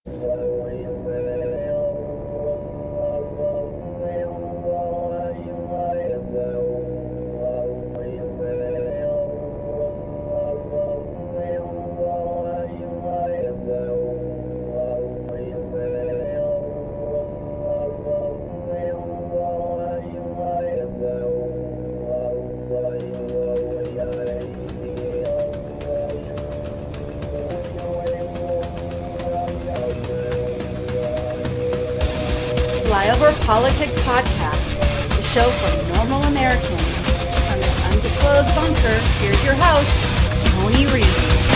Flyover Politic Podcast, the show for normal Americans. From this undisclosed bunker, here's your host, Tony Reed.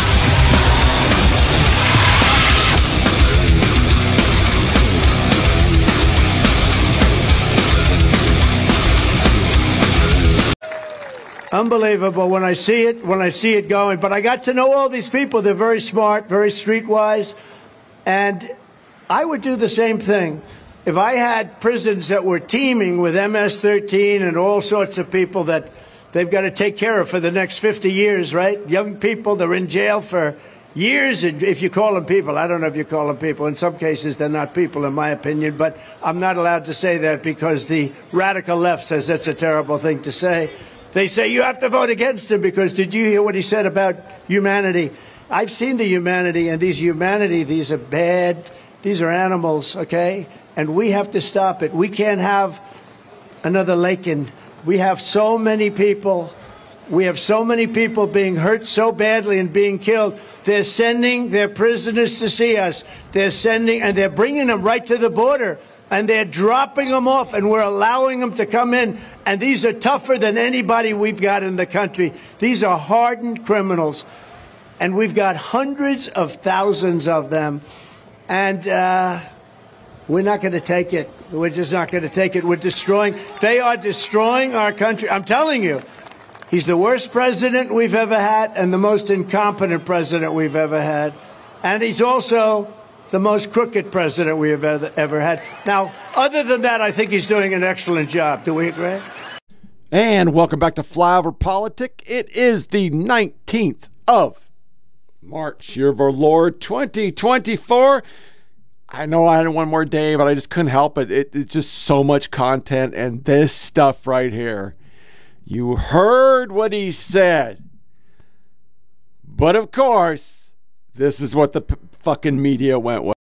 Unbelievable when I see it going. But I got to know all these people. They're very smart, very streetwise. And I would do the same thing. If I had prisons that were teeming with MS-13 and all sorts of people that they've got to take care of for the next 50 years, right? Young people, they're in jail for years, if you call them people. I don't know if you call them people. In some cases, they're not people, in my opinion. But I'm not allowed to say that because the radical left says that's a terrible thing to say. They say you have to vote against him because did you hear what he said about humanity? I've seen the humanity, and these are bad. These are animals, okay? And we have to stop it. We can't have another Laken. We have so many people. We have so many people being hurt so badly and being killed. They're sending their prisoners to see us. And they're bringing them right to the border. And they're dropping them off, and we're allowing them to come in. And these are tougher than anybody we've got in the country. These are hardened criminals. And we've got hundreds of thousands of them. And we're not going to take it. We're just not going to take it. They are destroying our country. I'm telling you, he's the worst president we've ever had and the most incompetent president we've ever had. And he's also the most crooked president we have ever had. Now, other than that, I think he's doing an excellent job. Do we agree? And welcome back to Flyover Politic. It is the 19th of March, year of our Lord, 2024. I know I had one more day, but I just couldn't help it. It's just so much content, and this stuff right here. You heard what he said. But of course, this is what the fucking media went with.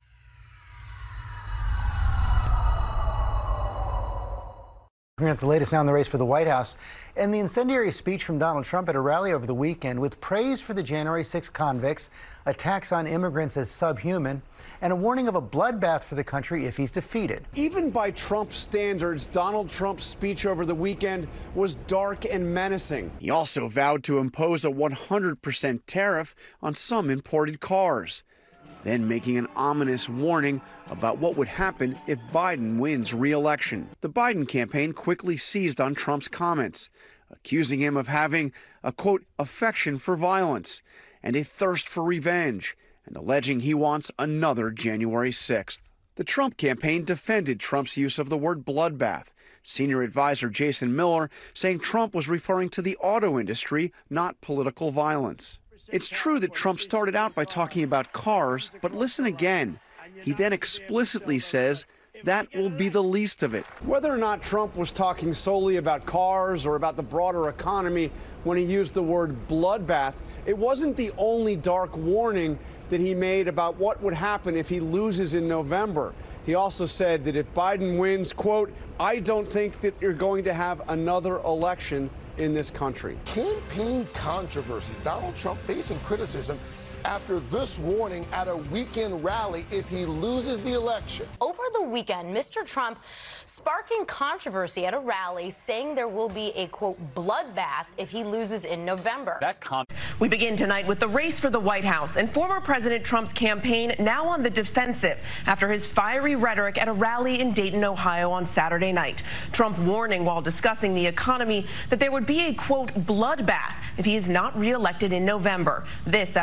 Bringing up the latest now in the race for the White House and the incendiary speech from Donald Trump at a rally over the weekend with praise for the January 6 convicts, attacks on immigrants as subhuman, and a warning of a bloodbath for the country if he's defeated. Even by Trump standards, Donald Trump's speech over the weekend was dark and menacing. He also vowed to impose a 100% tariff on some imported cars, then making an ominous warning about what would happen if Biden wins re-election. The Biden campaign quickly seized on Trump's comments, accusing him of having a, quote, affection for violence and a thirst for revenge, and alleging he wants another January 6th. The Trump campaign defended Trump's use of the word bloodbath, senior advisor Jason Miller saying Trump was referring to the auto industry, not political violence. It's true that Trump started out by talking about cars, but listen again. He then explicitly says that will be the least of it. Whether or not Trump was talking solely about cars or about the broader economy when he used the word bloodbath, it wasn't the only dark warning that he made about what would happen if he loses in November. He also said that if Biden wins, quote, I don't think that you're going to have another election in this country. Campaign controversy. Donald Trump facing criticism after this warning at a weekend rally if he loses the election. Over the weekend, Mr. Trump sparking controversy at a rally, saying there will be a, quote, bloodbath if he loses in November. We begin tonight with the race for the White House and former President Trump's campaign now on the defensive after his fiery rhetoric at a rally in Dayton, Ohio on Saturday night. Trump warning while discussing the economy that there would be a, quote, bloodbath if he is not reelected in November. This after the former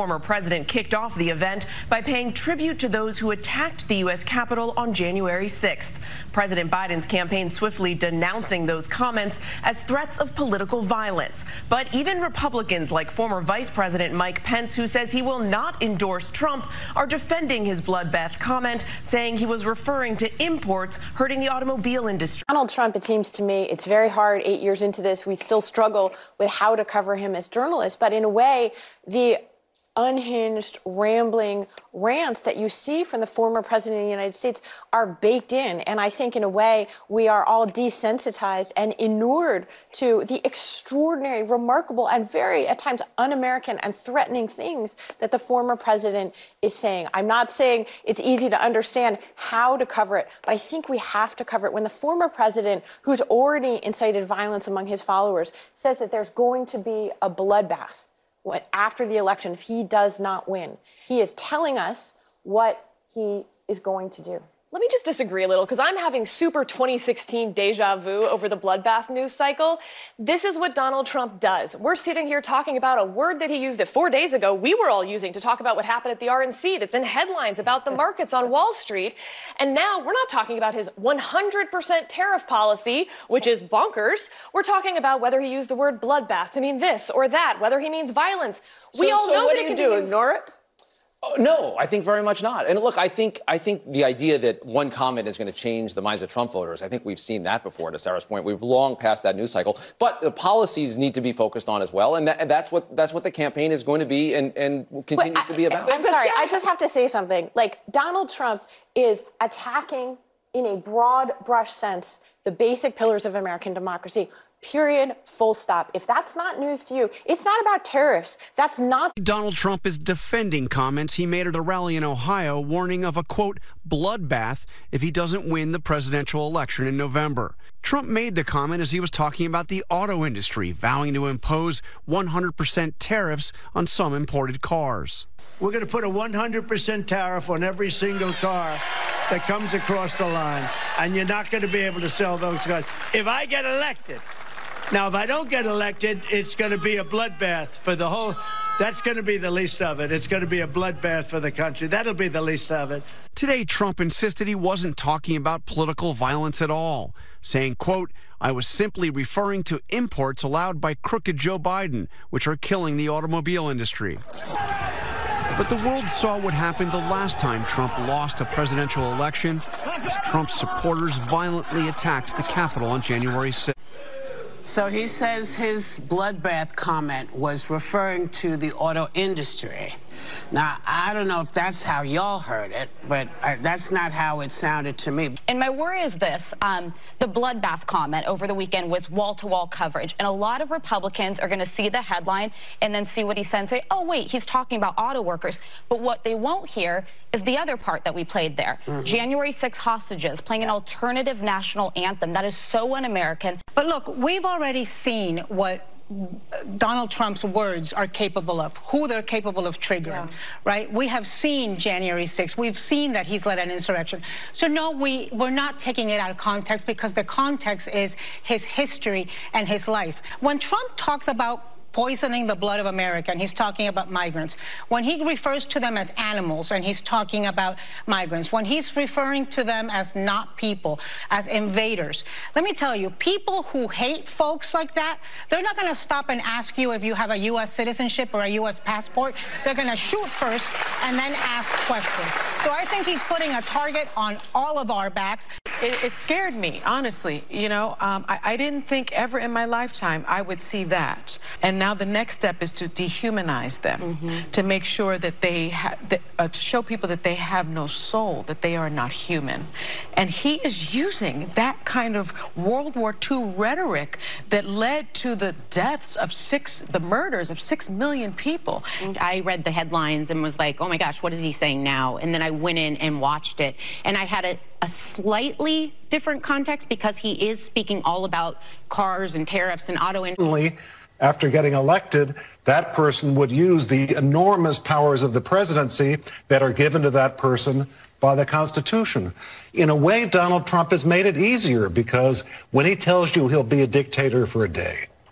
former president kicked off the event by paying tribute to those who attacked the U.S. Capitol on January 6th. President Biden's campaign swiftly denouncing those comments as threats of political violence. But even Republicans like former Vice President Mike Pence, who says he will not endorse Trump, are defending his bloodbath comment, saying he was referring to imports hurting the automobile industry. Donald Trump, it seems to me, it's very hard 8 years into this. We still struggle with how to cover him as journalists. But in a way, the unhinged, rambling rants that you see from the former president of the United States are baked in. And I think in a way, we are all desensitized and inured to the extraordinary, remarkable, and very, at times, un-American and threatening things that the former president is saying. I'm not saying it's easy to understand how to cover it, but I think we have to cover it. When the former president, who's already incited violence among his followers, says that there's going to be a bloodbath after the election if he does not win, he is telling us what he is going to do. Let me just disagree a little, because I'm having super 2016 deja vu over the bloodbath news cycle. This is what Donald Trump does. We're sitting here talking about a word that he used that 4 days ago we were all using to talk about what happened at the RNC, that's in headlines about the markets on Wall Street. And now we're not talking about his 100% tariff policy, which is bonkers. We're talking about whether he used the word bloodbath to mean this or that, whether he means violence. We all know what that do it you can do? be used. Ignore it? Oh, no, I think very much not. And look, I think the idea that one comment is going to change the minds of Trump voters, I think we've seen that before, to Sarah's point. We've long passed that news cycle. But the policies need to be focused on as well. And that's what the campaign is going to be and continues to be about. I'm sorry, I just have to say something. Like, Donald Trump is attacking, in a broad brush sense, the basic pillars of American democracy. Period. Full stop. If that's not news to you, it's not about tariffs. That's not. Donald Trump is defending comments he made at a rally in Ohio, warning of a, quote, bloodbath if he doesn't win the presidential election in November. Trump made the comment as he was talking about the auto industry, vowing to impose 100% tariffs on some imported cars. We're going to put a 100% tariff on every single car that comes across the line, and you're not going to be able to sell those cars. If I get elected, now, if I don't get elected, it's going to be a bloodbath for the whole. That's going to be the least of it. It's going to be a bloodbath for the country. That'll be the least of it. Today, Trump insisted he wasn't talking about political violence at all, saying, quote, I was simply referring to imports allowed by crooked Joe Biden, which are killing the automobile industry. But the world saw what happened the last time Trump lost a presidential election, as Trump's supporters violently attacked the Capitol on January 6th. So he says his bloodbath comment was referring to the auto industry. Now, I don't know if that's how y'all heard it, but that's not how it sounded to me. And my worry is this. The bloodbath comment over the weekend was wall-to-wall coverage. And a lot of Republicans are going to see the headline and then see what he said and say, oh, wait, he's talking about auto workers. But what they won't hear is the other part that we played there. January 6 hostages, playing an alternative national anthem. That is so un-American. But look, we've already seen what Donald Trump's words are capable of, who they're capable of triggering, right? We have seen January 6th. We've seen that he's led an insurrection. So no, we're not taking it out of context, because the context is his history and his life. When Trump talks about poisoning the blood of America, and he's talking about migrants. When he refers to them as animals, and he's talking about migrants. When he's referring to them as not people, as invaders. Let me tell you, people who hate folks like that, they're not going to stop and ask you if you have a U.S. citizenship or a U.S. passport. They're going to shoot first and then ask questions. So I think he's putting a target on all of our backs. It scared me, honestly. You know, I didn't think ever in my lifetime I would see that. And now the next step is to dehumanize them, to make sure that they to show people that they have no soul, that they are not human. And he is using that kind of World War II rhetoric that led to the deaths of the murders of 6 million people. I read the headlines and was like, oh my gosh, what is he saying now? And then I went in and watched it, and I had a slightly different context, because he is speaking all about cars and tariffs and auto industry. After getting elected, that person would use the enormous powers of the presidency that are given to that person by the Constitution. In a way, Donald Trump has made it easier, because when he tells you he'll be a dictator for a day,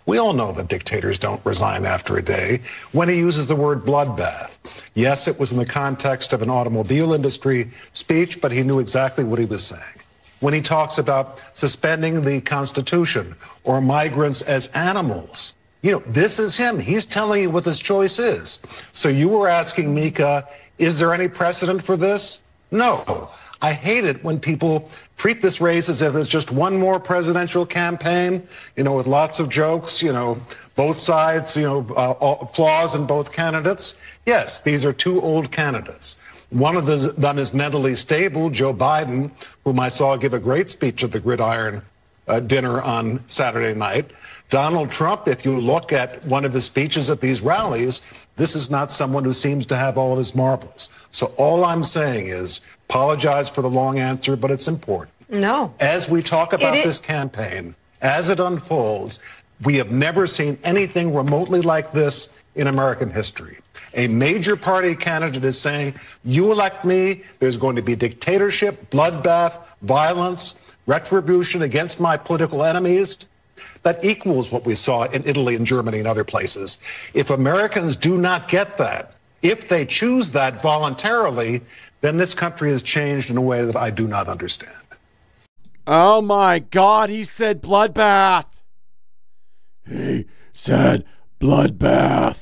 We all know that dictators don't resign after a day. When he uses the word bloodbath, yes, it was in the context of an automobile industry speech, but he knew exactly what he was saying. When he talks about suspending the Constitution or migrants as animals, this is him. He's telling you what this choice is. So you were asking, Mika, is there any precedent for this? No. I hate it when people treat this race as if it's just one more presidential campaign, with lots of jokes, both sides, flaws in both candidates. Yes, these are two old candidates. One of them is mentally stable, Joe Biden, whom I saw give a great speech at the Gridiron dinner on Saturday night. Donald Trump, if you look at one of his speeches at these rallies, this is not someone who seems to have all of his marbles. So all I'm saying is, apologize for the long answer, but it's important. No. As we talk about this campaign, as it unfolds, we have never seen anything remotely like this in American history. A major party candidate is saying, you elect me, there's going to be dictatorship, bloodbath, violence, retribution against my political enemies. That equals what we saw in Italy and Germany and other places. If Americans do not get that, if they choose that voluntarily, then this country has changed in a way that I do not understand. Oh my God, he said bloodbath. He said bloodbath.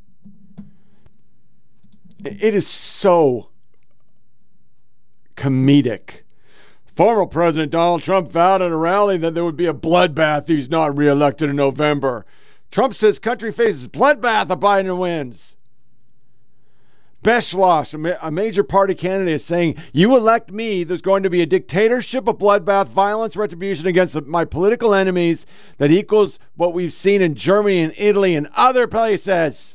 It is so comedic. Former President Donald Trump vowed at a rally that there would be a bloodbath if he's not reelected in November. Trump says country faces bloodbath if Biden wins. Beschloss, a major party candidate, is saying, you elect me, there's going to be a dictatorship, a bloodbath, violence, retribution against my political enemies that equals what we've seen in Germany and Italy and other places.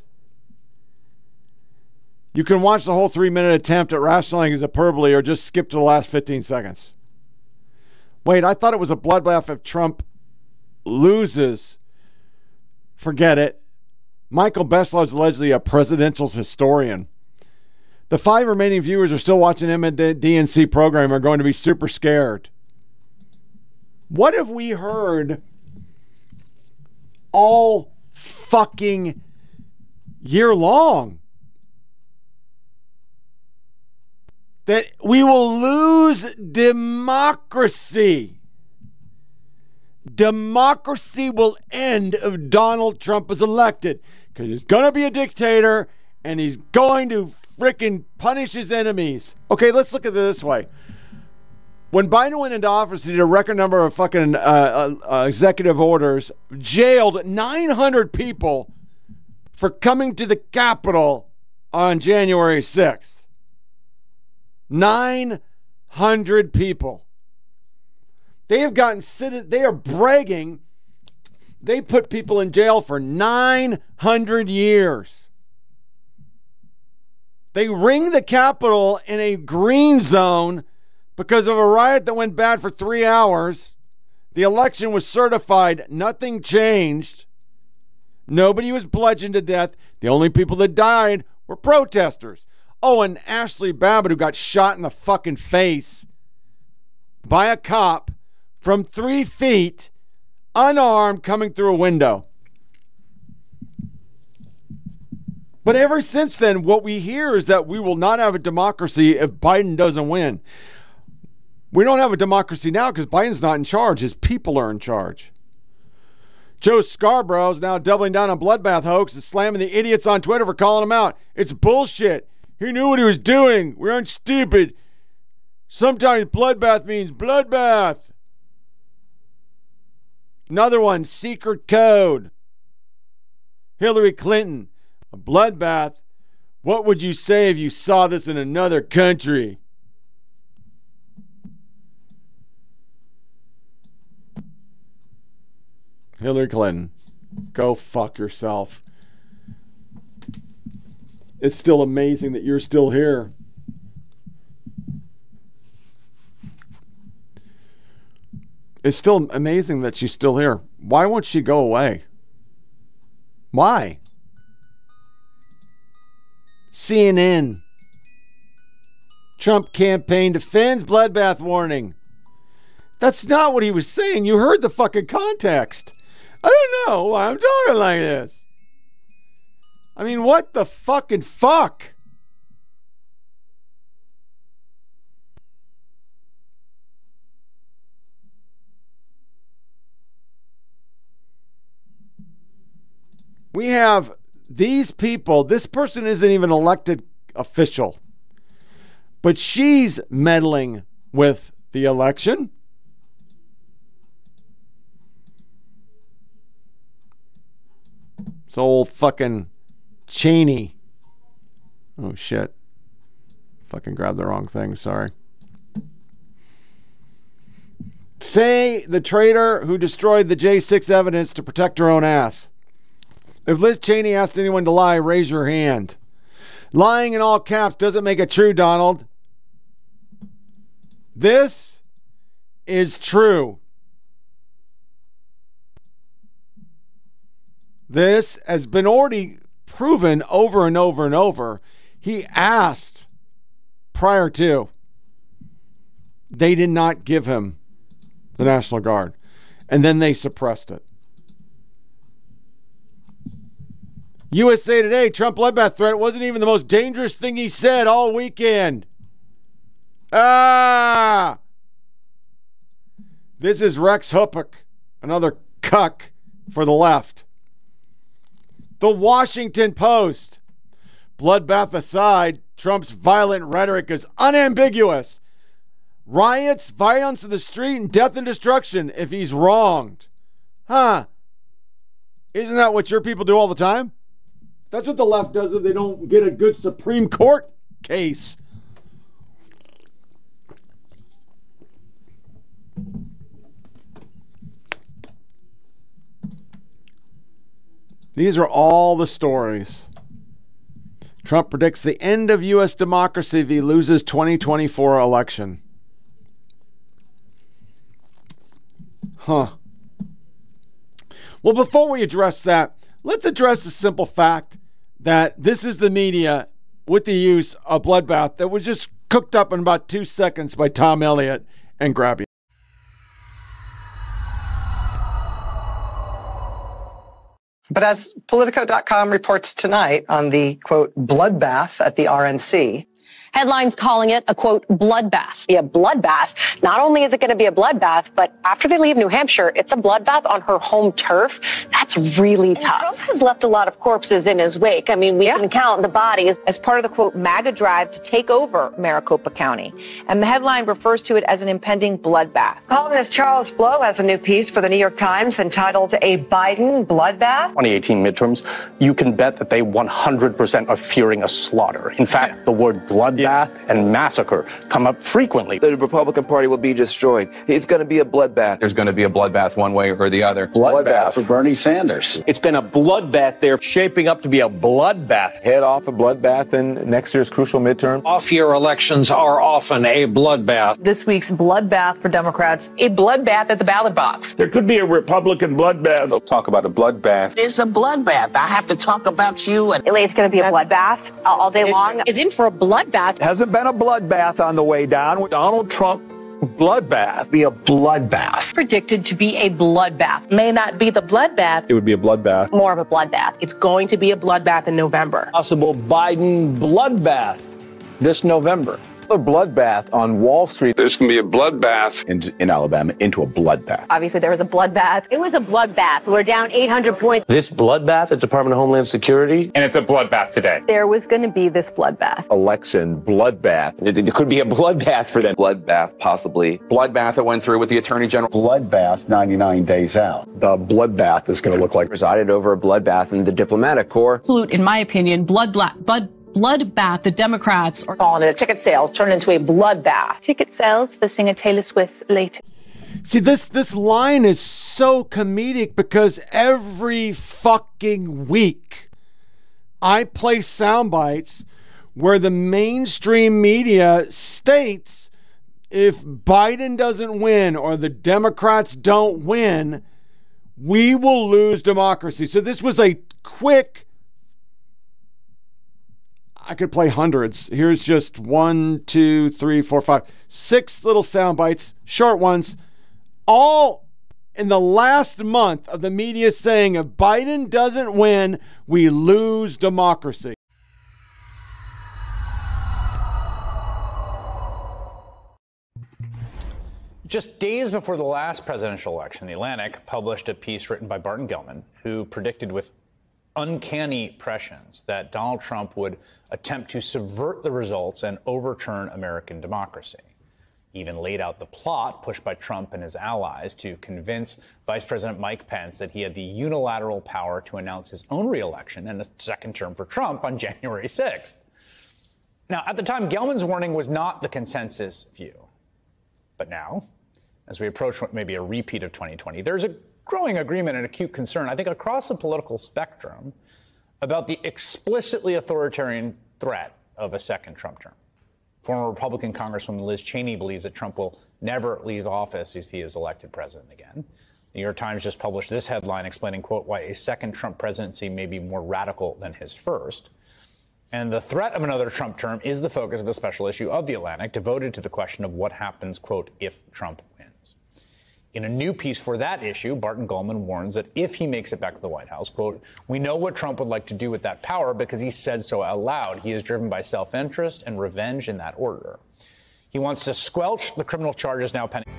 You can watch the whole 3-minute attempt at rationalizing his hyperbole or just skip to the last 15 seconds. Wait, I thought it was a bloodbath if Trump loses. Forget it. Michael Beschloss is allegedly a presidential historian. The 5 remaining viewers are still watching MSDNC program are going to be super scared. What have we heard all fucking year long? That we will lose democracy. Democracy will end if Donald Trump is elected. Because he's going to be a dictator and he's going to frickin' punish his enemies. Okay, let's look at it this way. When Biden went into office, he did a record number of fucking executive orders, jailed 900 people for coming to the Capitol on January 6th. 900 people. They have gotten they are bragging. They put people in jail for 900 years. They ring the Capitol in a green zone because of a riot that went bad for 3 hours. The election was certified. Nothing changed. Nobody was bludgeoned to death. The only people that died were protesters. Oh, and Ashley Babbitt, who got shot in the fucking face by a cop from 3 feet, unarmed, coming through a window. But ever since then, what we hear is that we will not have a democracy if Biden doesn't win. We don't have a democracy now because Biden's not in charge. His people are in charge. Joe Scarborough is now doubling down on bloodbath hoax and slamming the idiots on Twitter for calling him out. It's bullshit. He knew what he was doing. We aren't stupid. Sometimes bloodbath means bloodbath. Another one, secret code. Hillary Clinton, a bloodbath. What would you say if you saw this in another country? Hillary Clinton, go fuck yourself. It's still amazing that you're still here. It's still amazing that she's still here. Why won't she go away? Why? CNN. Trump campaign defends bloodbath warning. That's not what he was saying. You heard the fucking context. I don't know why I'm talking like this. I mean, what the fucking fuck? We have these people. This person isn't even elected official, but she's meddling with the election. It's old fucking Cheney. Oh shit. Fucking grabbed the wrong thing, sorry. Say the traitor who destroyed the J6 evidence to protect her own ass. If Liz Cheney asked anyone to lie, raise your hand. Lying in all caps doesn't make it true, Donald. This is true. This has been already proven over and over and over. He asked prior to. They did not give him the National Guard. And then they suppressed it. USA Today, Trump bloodbath threat wasn't even the most dangerous thing he said all weekend. This is Rex Huppick, another cuck for the left. The Washington Post. Bloodbath aside, Trump's violent rhetoric is unambiguous. Riots, violence in the street, and death and destruction if he's wronged. Huh. Isn't that what your people do all the time? That's what the left does if they don't get a good Supreme Court case. These are all the stories. Trump predicts the end of U.S. democracy if he loses 2024 election. Huh. Well, before we address that, let's address the simple fact that this is the media with the use of bloodbath that was just cooked up in about 2 seconds by Tom Elliott and Grabby. But as Politico.com reports tonight on the, quote, bloodbath at the RNC. Headlines calling it a, quote, bloodbath. Be a bloodbath. Not only is it going to be a bloodbath, but after they leave New Hampshire, it's a bloodbath on her home turf. That's really tough. Trump has left a lot of corpses in his wake. I mean, we can count the bodies. As part of the, quote, MAGA drive to take over Maricopa County. And the headline refers to it as an impending bloodbath. Columnist Charles Blow has a new piece for the New York Times entitled A Biden Bloodbath. 2018 midterms, you can bet that they 100% are fearing a slaughter. In fact, the word bloodbath and massacre come up frequently. The Republican Party will be destroyed. It's going to be a bloodbath. There's going to be a bloodbath one way or the other. Bloodbath for Bernie Sanders. It's been a bloodbath there, shaping up to be a bloodbath. Head off a bloodbath in next year's crucial midterm. Off-year elections are often a bloodbath. This week's bloodbath for Democrats. A bloodbath at the ballot box. There could be a Republican bloodbath. They'll talk about a bloodbath. It's a bloodbath. I have to talk about you. And It's going to be a bloodbath all day long. Is in for a bloodbath. Hasn't been a bloodbath on the way down. Donald Trump bloodbath. Be a bloodbath. Predicted to be a bloodbath. May not be the bloodbath. It would be a bloodbath. More of a bloodbath. It's going to be a bloodbath in November. Possible Biden bloodbath this November. A bloodbath on Wall Street. There's going to be a bloodbath in Alabama into a bloodbath. Obviously, there was a bloodbath. It was a bloodbath. We're down 800 points. This bloodbath at Department of Homeland Security. And it's a bloodbath today. There was going to be this bloodbath. Election bloodbath. It could be a bloodbath for them. Bloodbath, possibly. Bloodbath that went through with the Attorney General. Bloodbath 99 days out. The bloodbath is going to look like Presided over a bloodbath in the diplomatic corps. Absolute, in my opinion, bloodbath. The Democrats are calling it ticket sales turned into a bloodbath. Ticket sales for singer Taylor Swift's late. See, this line is so comedic because every fucking week I play sound bites where the mainstream media states if Biden doesn't win or the Democrats don't win, we will lose democracy. So this was a quick... I could play hundreds. Here's just 1, 2, 3, 4, 5, 6 little sound bites, short ones, all in the last month of the media saying if Biden doesn't win, we lose democracy. Just days before the last presidential election, The Atlantic published a piece written by Barton Gellman, who predicted with uncanny prescience that Donald Trump would attempt to subvert the results and overturn American democracy. He even laid out the plot pushed by Trump and his allies to convince Vice President Mike Pence that he had the unilateral power to announce his own reelection and a second term for Trump on January 6th. Now, at the time, Gellman's warning was not the consensus view. But now, as we approach what may be a repeat of 2020, there's a growing agreement and acute concern, I think, across the political spectrum about the explicitly authoritarian threat of a second Trump term. Former Republican Congresswoman Liz Cheney believes that Trump will never leave office if he is elected president again. The New York Times just published this headline explaining, quote, why a second Trump presidency may be more radical than his first. And the threat of another Trump term is the focus of a special issue of The Atlantic devoted to the question of what happens, quote, if Trump wins. In a new piece for that issue, Barton Gellman warns that if he makes it back to the White House, quote, we know what Trump would like to do with that power because he said so out loud. He is driven by self-interest and revenge in that order. He wants to squelch the criminal charges now pending.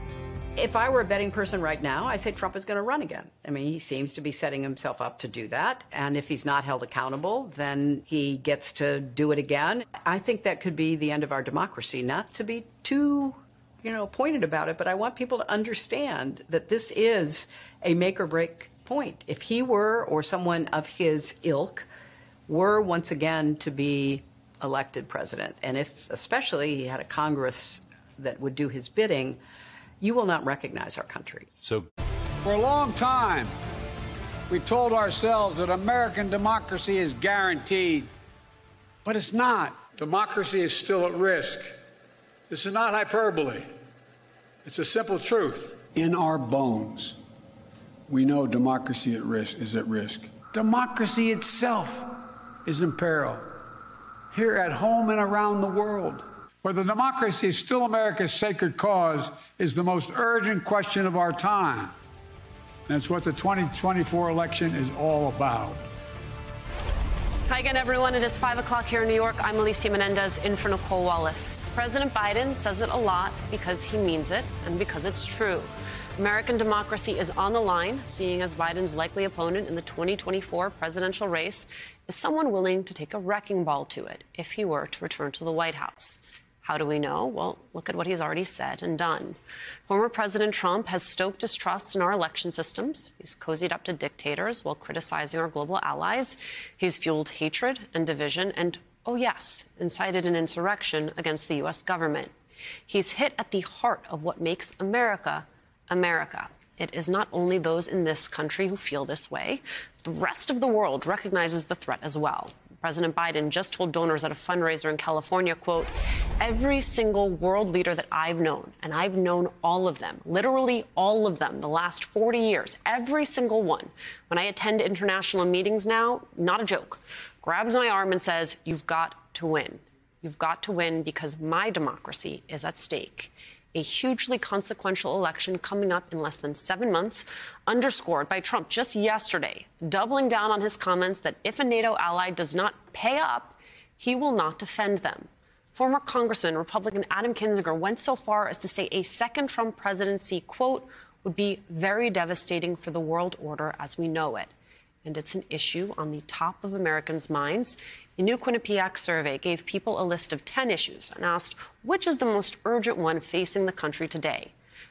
If I were a betting person right now, I say Trump is going to run again. I mean, he seems to be setting himself up to do that. And if he's not held accountable, then he gets to do it again. I think that could be the end of our democracy. Not to be too, pointed about it, but I want people to understand that this is a make or break point. If he were, or someone of his ilk, were once again to be elected president, and if especially he had a Congress that would do his bidding, you will not recognize our country. So, for a long time, we told ourselves that American democracy is guaranteed, but it's not. Democracy is still at risk. This is not hyperbole. It's a simple truth. In our bones, we know democracy is at risk. Democracy itself is in peril, here at home and around the world. Whether democracy is still America's sacred cause is the most urgent question of our time. That's what the 2024 election is all about. Hi again, everyone. It is 5 o'clock here in New York. I'm Alicia Menendez in for Nicole Wallace. President Biden says it a lot because he means it and because it's true. American democracy is on the line, seeing as Biden's likely opponent in the 2024 presidential race is someone willing to take a wrecking ball to it if he were to return to the White House. How do we know? Well, look at what he's already said and done. Former President Trump has stoked distrust in our election systems. He's cozied up to dictators while criticizing our global allies. He's fueled hatred and division and, oh yes, incited an insurrection against the U.S. government. He's hit at the heart of what makes America, America. It is not only those in this country who feel this way. The rest of the world recognizes the threat as well. President Biden just told donors at a fundraiser in California, quote, every single world leader that I've known, and I've known all of them, literally all of them, the last 40 years, every single one, when I attend international meetings now, not a joke, grabs my arm and says, you've got to win. You've got to win because my democracy is at stake. A hugely consequential election coming up in less than 7 months, underscored by Trump just yesterday, doubling down on his comments that if a NATO ally does not pay up, he will not defend them. Former Congressman, Republican Adam Kinzinger went so far as to say a second Trump presidency, quote, would be very devastating for the world order as we know it. And it's an issue on the top of Americans' minds. A new Quinnipiac survey gave people a list of 10 issues and asked which is the most urgent one facing the country today.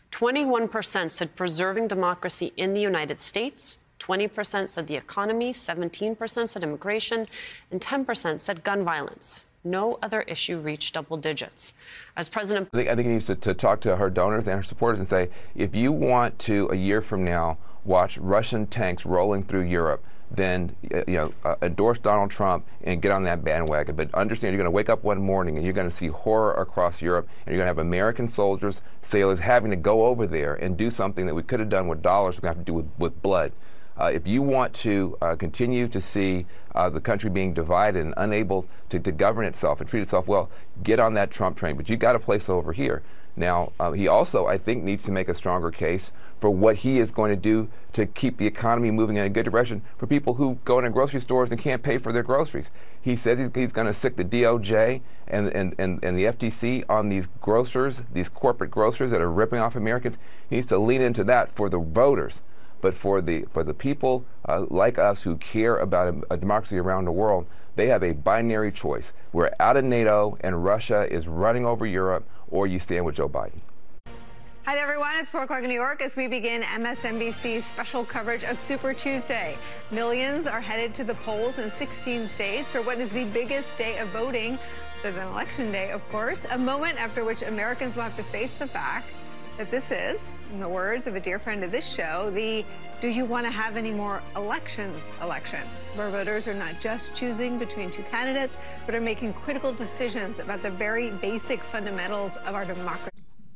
21% said preserving democracy in the United States, 20% said the economy, 17% said immigration, and 10% said gun violence. No other issue reached double digits. As President... I think he needs to talk to her donors and her supporters and say, if you want to, a year from now, watch Russian tanks rolling through Europe, then endorse Donald Trump and get on that bandwagon. But understand, you're going to wake up one morning and you're going to see horror across Europe, and you're going to have American soldiers, sailors having to go over there and do something that we could have done with dollars, we're going to have to do with blood. If you want to continue to see the country being divided and unable to govern itself and treat itself well, get on that Trump train. But you got a place over here. Now, he also, I think, needs to make a stronger case for what he is going to do to keep the economy moving in a good direction for people who go into grocery stores and can't pay for their groceries. He says he's going to sick the DOJ and the FTC on these grocers, these corporate grocers that are ripping off Americans. He needs to lean into that for the voters. But for the people like us who care about a democracy around the world, they have a binary choice. We're out of NATO and Russia is running over Europe, or you stand with Joe Biden. Hi there, everyone. It's 4 o'clock in New York as we begin MSNBC's special coverage of Super Tuesday. Millions are headed to the polls in 16 states for what is the biggest day of voting, other than Election Day, of course, a moment after which Americans will have to face the fact that this is, in the words of a dear friend of this show, the do you want to have any more elections election, where voters are not just choosing between two candidates, but are making critical decisions about the very basic fundamentals of our democracy.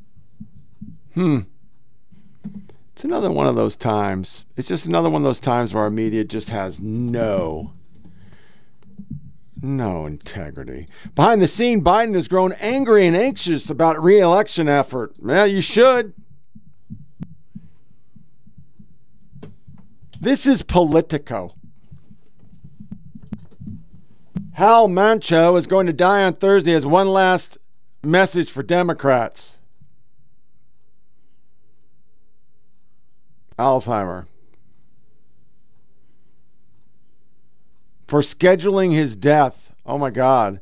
It's another one of those times. It's just another one of those times where our media just has no integrity. Behind the scene, Biden has grown angry and anxious about re-election effort. Well, you should. This is Politico. Hal Mancho is going to die on Thursday as one last message for Democrats. Alzheimer. For scheduling his death. Oh my God.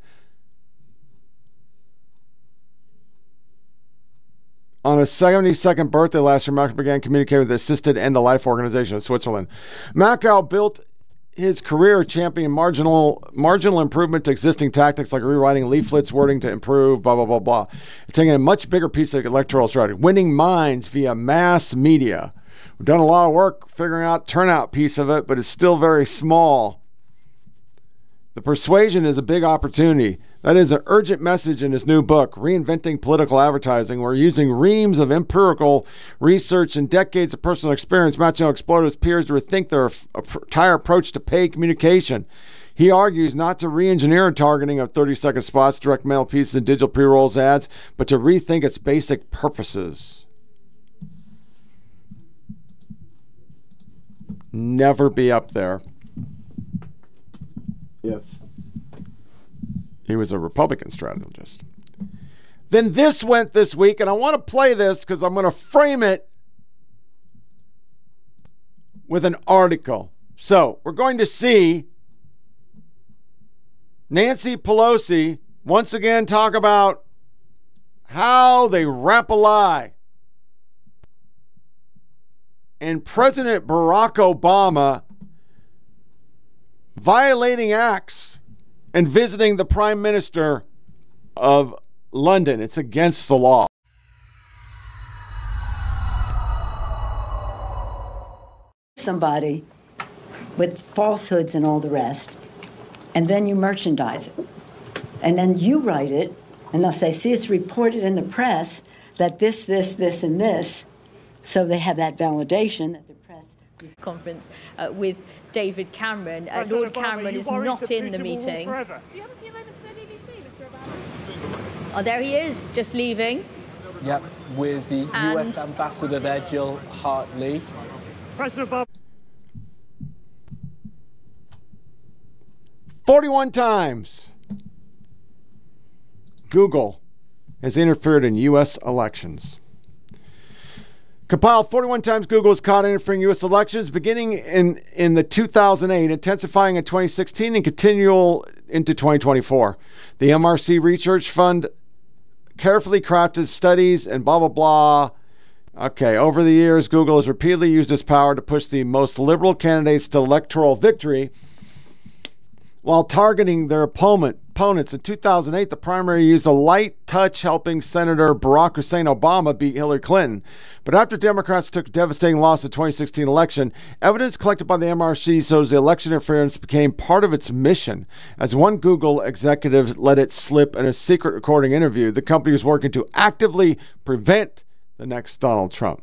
On his 72nd birthday last year, Macron began communicating with the Assisted End of Life organization of Switzerland. Macron built his career championing marginal improvement to existing tactics like rewriting leaflets, wording to improve, blah, blah, blah, blah. Taking a much bigger piece of electoral strategy. Winning minds via mass media. We've done a lot of work figuring out the turnout piece of it, but it's still very small. The persuasion is a big opportunity. That is an urgent message in his new book, Reinventing Political Advertising. We're using reams of empirical research and decades of personal experience. Macron explored his peers to rethink their entire approach to paid communication. He argues not to re-engineer targeting of 30-second spots, direct mail pieces, and digital pre-rolls ads, but to rethink its basic purposes. Never be up there if he was a Republican strategist. Then this went this week, and I want to play this because I'm going to frame it with an article. So we're going to see Nancy Pelosi once again talk about how they wrap a lie. And President Barack Obama violating acts and visiting the Prime Minister of London. It's against the law. Somebody with falsehoods and all the rest, and then you merchandise it. And then you write it, and they'll say, see, it's reported in the press that this, and this. So they have that validation that the press conference with David Cameron. Lord Cameron is not in the meeting. Do you have a few moments for the BBC, Mr. Obama? Oh, there he is, just leaving. Yep, with the US ambassador there, Jill Hartley. President Obama. 41 times Google has interfered in U.S. elections. Compiled 41 times Google was caught interfering in U.S. elections, beginning in the 2008, intensifying in 2016, and continual into 2024. The MRC Research Fund carefully crafted studies and blah, blah, blah. Okay, over the years, Google has repeatedly used its power to push the most liberal candidates to electoral victory while targeting their opponents. In 2008, the primary used a light touch, helping Senator Barack Hussein Obama beat Hillary Clinton. But after Democrats took a devastating loss in the 2016 election, evidence collected by the MRC shows the election interference became part of its mission. As one Google executive let it slip in a secret recording interview, the company was working to actively prevent the next Donald Trump.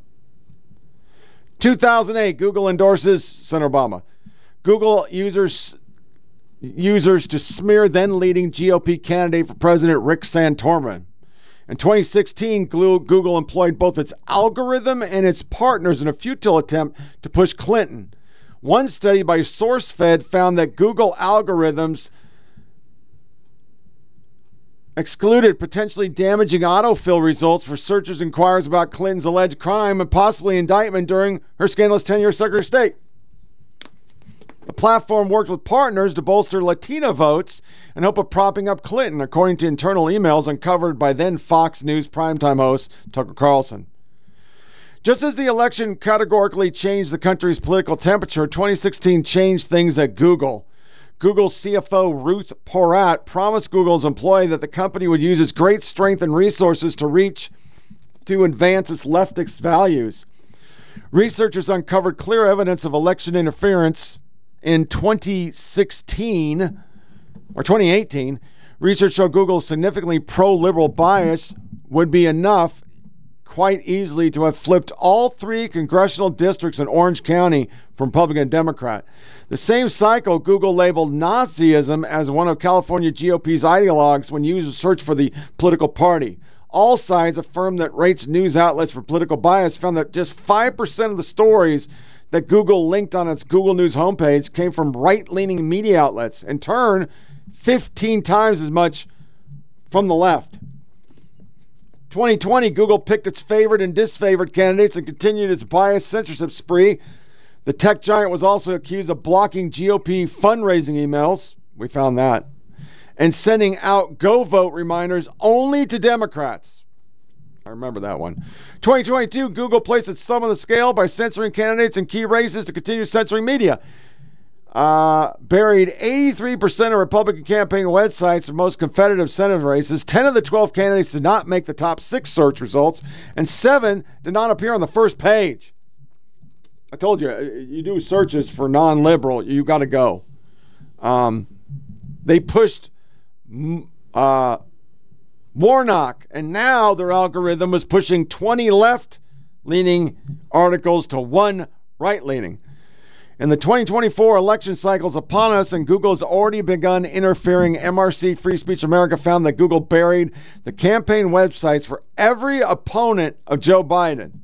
2008, Google endorses Senator Obama. Google users to smear then-leading GOP candidate for president Rick Santorum. In 2016, Google employed both its algorithm and its partners in a futile attempt to push Clinton. One study by SourceFed found that Google algorithms excluded potentially damaging autofill results for searchers' inquiries about Clinton's alleged crime and possibly indictment during her scandalous tenure as Secretary of State. The platform worked with partners to bolster Latino votes in hope of propping up Clinton, according to internal emails uncovered by then Fox News primetime host Tucker Carlson. Just as the election categorically changed the country's political temperature, 2016 changed things at Google. Google CFO Ruth Porat promised Google's employee that the company would use its great strength and resources to advance its leftist values. Researchers uncovered clear evidence of election interference in 2018. Research showed Google's significantly pro-liberal bias would be enough quite easily to have flipped all 3 congressional districts in Orange County from Republican to Democrat. The same cycle, Google labeled Nazism as one of California GOP's ideologues when users search for the political party. All sides affirmed that rates news outlets for political bias found that just 5% of the stories that Google linked on its Google News homepage came from right-leaning media outlets. In turn, 15 times as much from the left. 2020, Google picked its favored and disfavored candidates and continued its biased censorship spree. The tech giant was also accused of blocking GOP fundraising emails. We found that. And sending out go vote reminders only to Democrats. I remember that one. 2022, Google placed its thumb on the scale by censoring candidates in key races to continue censoring media. Buried 83% of Republican campaign websites in most competitive Senate races. 10 of the 12 candidates did not make the top 6 search results, and 7 did not appear on the first page. I told you, you do searches for non-liberal, you got to go. They pushed Warnock, and now their algorithm is pushing 20 left-leaning articles to 1 right-leaning. And the 2024 election cycle is upon us, and Google has already begun interfering. MRC Free Speech America found that Google buried the campaign websites for every opponent of Joe Biden.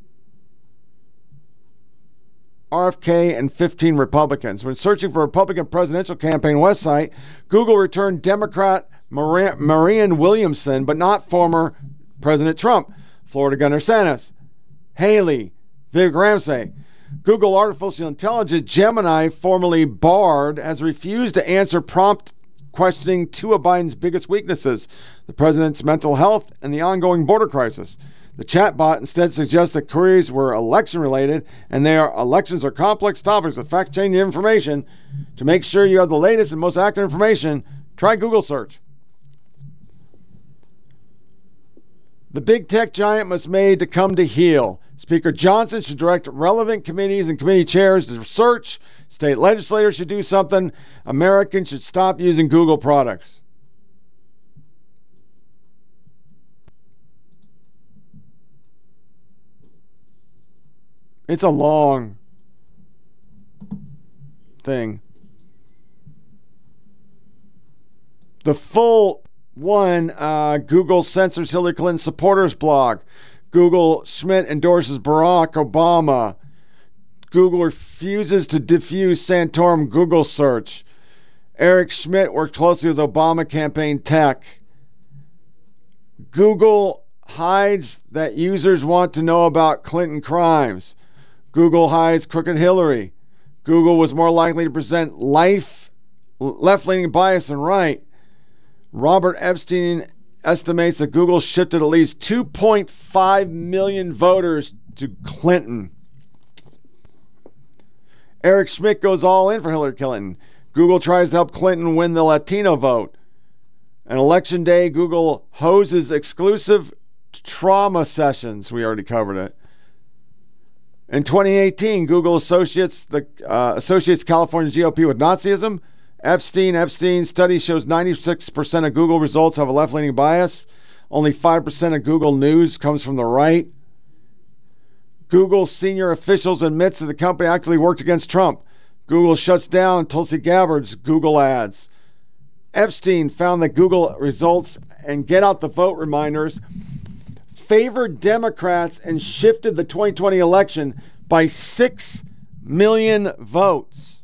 RFK and 15 Republicans. When searching for a Republican presidential campaign website, Google returned Democrat Marianne Williamson, but not former President Trump, Florida Governor DeSantis, Haley, Vivek Ramsey. Google Artificial Intelligence Gemini, formerly Bard, has refused to answer prompt questioning 2 of Biden's biggest weaknesses, the president's mental health and the ongoing border crisis. The chatbot instead suggests that queries were election-related, and elections are complex topics with fact-checking information. To make sure you have the latest and most accurate information, try Google search. The big tech giant must made to come to heel. Speaker Johnson should direct relevant committees and committee chairs to research. State legislators should do something. Americans should stop using Google products. It's a long thing. The full one, Google censors Hillary Clinton supporters blog. Google Schmidt endorses Barack Obama. Google refuses to diffuse Santorum Google search. Eric Schmidt worked closely with Obama campaign tech. Google hides that users want to know about Clinton crimes. Google hides crooked Hillary. Google was more likely to present left-leaning bias than right. Robert Epstein estimates that Google shifted at least 2.5 million voters to Clinton. Eric Schmidt goes all in for Hillary Clinton. Google tries to help Clinton win the Latino vote. On election day, Google hoses exclusive trauma sessions. We already covered it. In 2018, Google associates California GOP with Nazism. Epstein study shows 96% of Google results have a left-leaning bias. Only 5% of Google News comes from the right. Google senior officials admits that the company actively worked against Trump. Google shuts down Tulsi Gabbard's Google ads. Epstein found that Google results and get out the vote reminders favored Democrats and shifted the 2020 election by 6 million votes.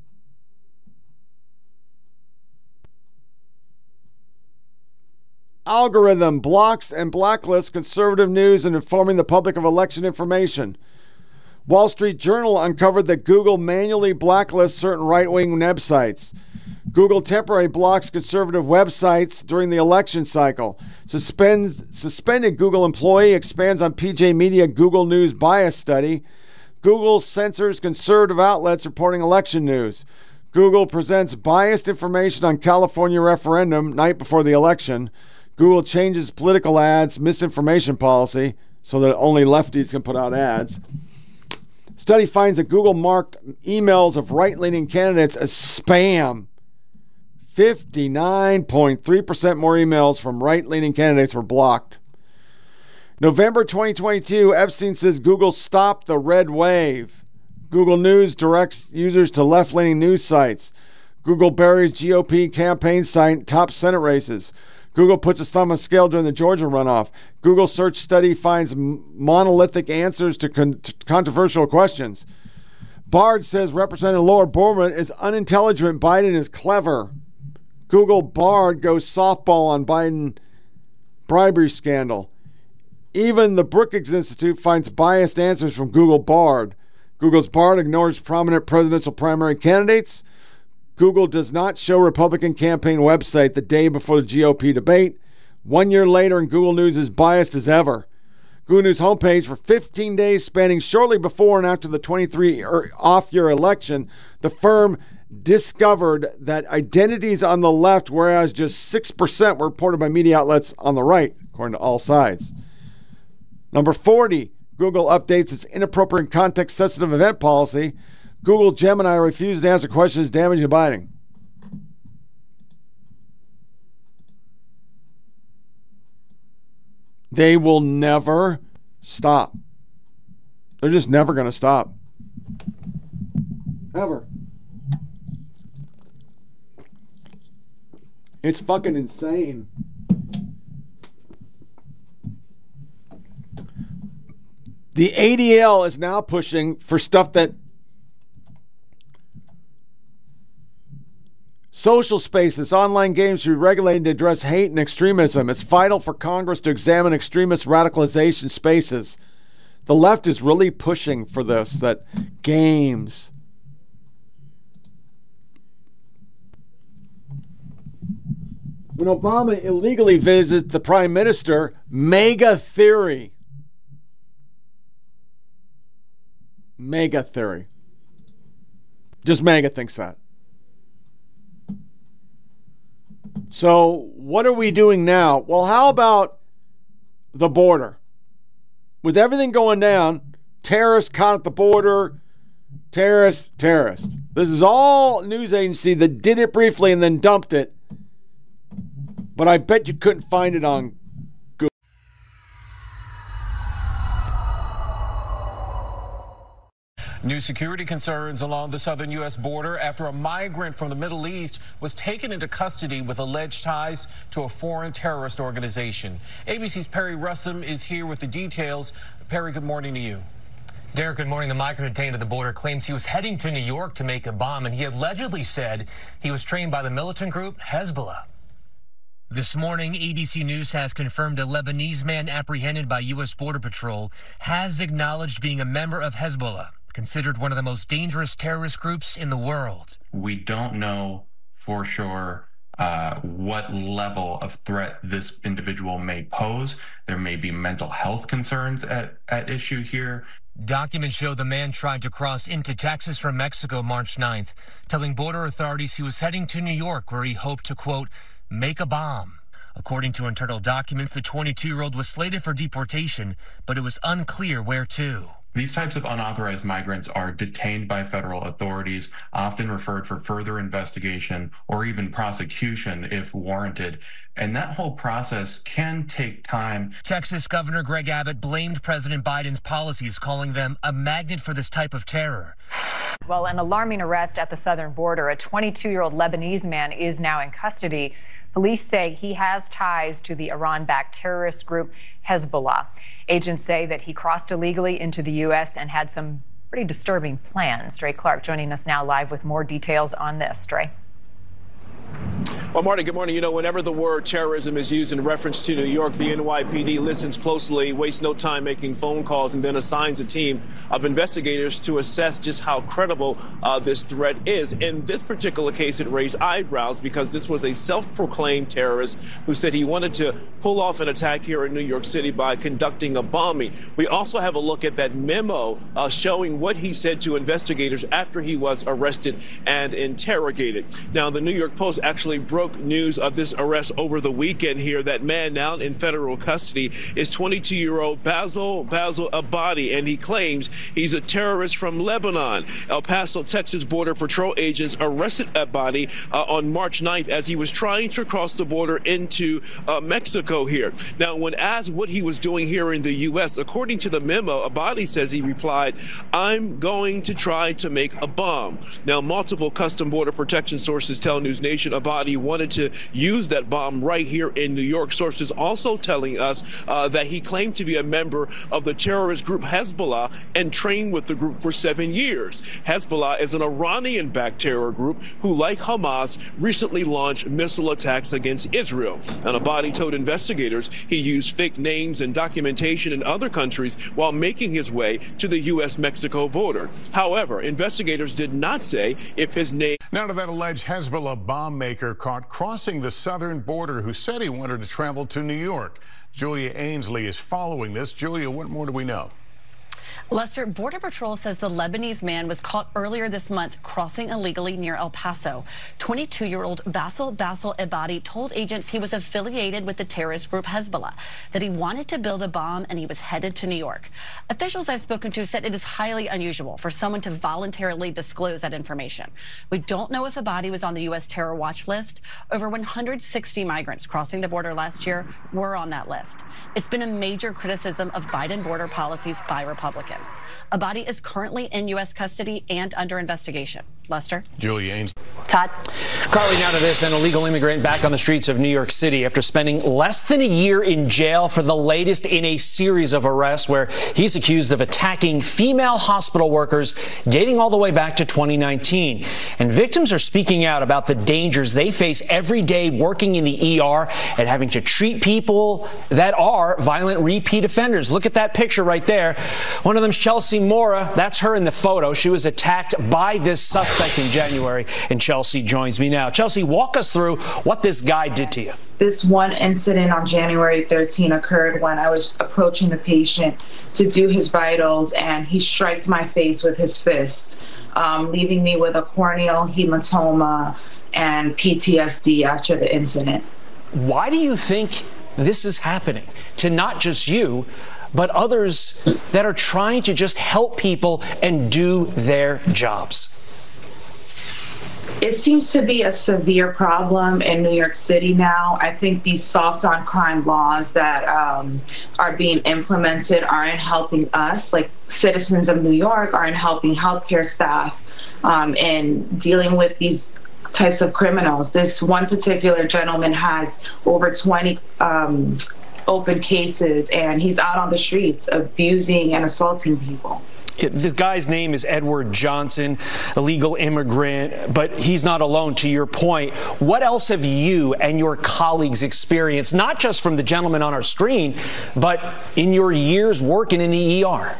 Algorithm blocks and blacklists conservative news and informing the public of election information. Wall Street Journal uncovered that Google manually blacklists certain right-wing websites. Google temporarily blocks conservative websites during the election cycle. Suspended Google employee expands on PJ Media Google News bias study. Google censors conservative outlets reporting election news. Google presents biased information on California referendum night before the election. Google changes political ads misinformation policy so that only lefties can put out ads. Study finds that Google marked emails of right-leaning candidates as spam. 59.3% more emails from right-leaning candidates were blocked. November 2022, Epstein says Google stopped the red wave. Google News directs users to left-leaning news sites. Google buries GOP campaign site top Senate races. Google puts a thumb on scale during the Georgia runoff. Google search study finds monolithic answers to controversial questions. Bard says Representative Laura Boebert is unintelligent. Biden is clever. Google Bard goes softball on Biden bribery scandal. Even the Brookings Institute finds biased answers from Google Bard. Google's Bard ignores prominent presidential primary candidates. Google does not show Republican campaign website the day before the GOP debate. 1 year later, and Google News is biased as ever. Google News homepage for 15 days spanning shortly before and after the 23 off-year election, the firm discovered that identities on the left, whereas just 6% were reported by media outlets on the right, according to All Sides. Number 40, Google updates its inappropriate context-sensitive event policy. Google Gemini refuses to answer questions damaging to Biden. They will never stop. They're just never going to stop. Ever. It's fucking insane. The ADL is now pushing for stuff that social spaces, online games should be regulated to address hate and extremism. It's vital for Congress to examine extremist radicalization spaces. The left is really pushing for this, that games. When Obama illegally visits the prime minister, mega theory. Mega theory. Just MAGA thinks that. So what are we doing now? Well, how about the border? With everything going down, terrorists caught at the border, terrorist. This is all news agency that did it briefly and then dumped it. But I bet you couldn't find it on Google. New security concerns along the southern U.S. border after a migrant from the Middle East was taken into custody with alleged ties to a foreign terrorist organization. ABC's Perry Russom is here with the details. Perry, good morning to you. Derek, good morning. The migrant detained at the border claims he was heading to New York to make a bomb, and he allegedly said he was trained by the militant group Hezbollah. This morning, ABC News has confirmed a Lebanese man apprehended by U.S. Border Patrol has acknowledged being a member of Hezbollah, considered one of the most dangerous terrorist groups in the world. We don't know for sure what level of threat this individual may pose. There may be mental health concerns at issue here. Documents show the man tried to cross into Texas from Mexico March 9th, telling border authorities he was heading to New York where he hoped to, quote, make a bomb. According to internal documents, the 22-year-old was slated for deportation, but it was unclear where to. These types of unauthorized migrants are detained by federal authorities, often referred for further investigation or even prosecution if warranted. And that whole process can take time. Texas Governor Greg Abbott blamed President Biden's policies, calling them a magnet for this type of terror. Well, an alarming arrest at the southern border. A 22-year-old Lebanese man is now in custody. Police say he has ties to the Iran-backed terrorist group Hezbollah. Agents say that he crossed illegally into the U.S. and had some pretty disturbing plans. Dre Clark joining us now live with more details on this. Dre. Well, Marty, good morning. You know, whenever the word terrorism is used in reference to New York, the NYPD listens closely, wastes no time making phone calls, and then assigns a team of investigators to assess just how credible this threat is. In this particular case, it raised eyebrows because this was a self-proclaimed terrorist who said he wanted to pull off an attack here in New York City by conducting a bombing. We also have a look at that memo showing what he said to investigators after he was arrested and interrogated. Now, the New York Post actually broke news of this arrest over the weekend here. That man now in federal custody is 22-year-old Basil Abadi, and he claims he's a terrorist from Lebanon. El Paso, Texas Border Patrol agents arrested Abadi on March 9th as he was trying to cross the border into Mexico here. Now, when asked what he was doing here in the U.S., according to the memo, Abadi says he replied, "I'm going to try to make a bomb." Now, multiple Custom Border Protection sources tell News Nation Abadi wanted to use that bomb right here in New York. Sources also telling us that he claimed to be a member of the terrorist group Hezbollah and trained with the group for 7 years. Hezbollah is an Iranian-backed terror group who, like Hamas, recently launched missile attacks against Israel. And Abadi told investigators he used fake names and documentation in other countries while making his way to the U.S.-Mexico border. However, investigators did not say if his name... Now to that alleged Hezbollah bomb maker caught crossing the southern border who said he wanted to travel to New York. Julia Ainsley is following this. Julia, what more do we know? Lester, Border Patrol says the Lebanese man was caught earlier this month crossing illegally near El Paso. 22-year-old Basil Abadi told agents he was affiliated with the terrorist group Hezbollah, that he wanted to build a bomb and he was headed to New York. Officials I've spoken to said it is highly unusual for someone to voluntarily disclose that information. We don't know if Abadi was on the U.S. terror watch list. Over 160 migrants crossing the border last year were on that list. It's been a major criticism of Biden border policies by Republicans. Abadi is currently in U.S. custody and under investigation. Lester? Julia Ainsley. Todd? Carly, now to this. An illegal immigrant back on the streets of New York City after spending less than a year in jail for the latest in a series of arrests where he's accused of attacking female hospital workers dating all the way back to 2019. And victims are speaking out about the dangers they face every day working in the ER and having to treat people that are violent repeat offenders. Look at that picture right there. One of them's Chelsea Mora. That's her in the photo. She was attacked by this suspect in January, and Chelsea joins me now. Chelsea, walk us through what this guy did to you. This one incident on January 13 occurred when I was approaching the patient to do his vitals, and he struck my face with his fist, leaving me with a corneal hematoma and PTSD after the incident. Why do you think this is happening to not just you, but others that are trying to just help people and do their jobs? It seems to be a severe problem in New York City now. I think these soft on crime laws that are being implemented aren't helping us, like citizens of New York, aren't helping healthcare staff in dealing with these types of criminals. This one particular gentleman has over 20 open cases, and he's out on the streets abusing and assaulting people. The guy's name is Edward Johnson, illegal immigrant, but he's not alone, to your point. What else have you and your colleagues experienced, not just from the gentleman on our screen, but in your years working in the ER?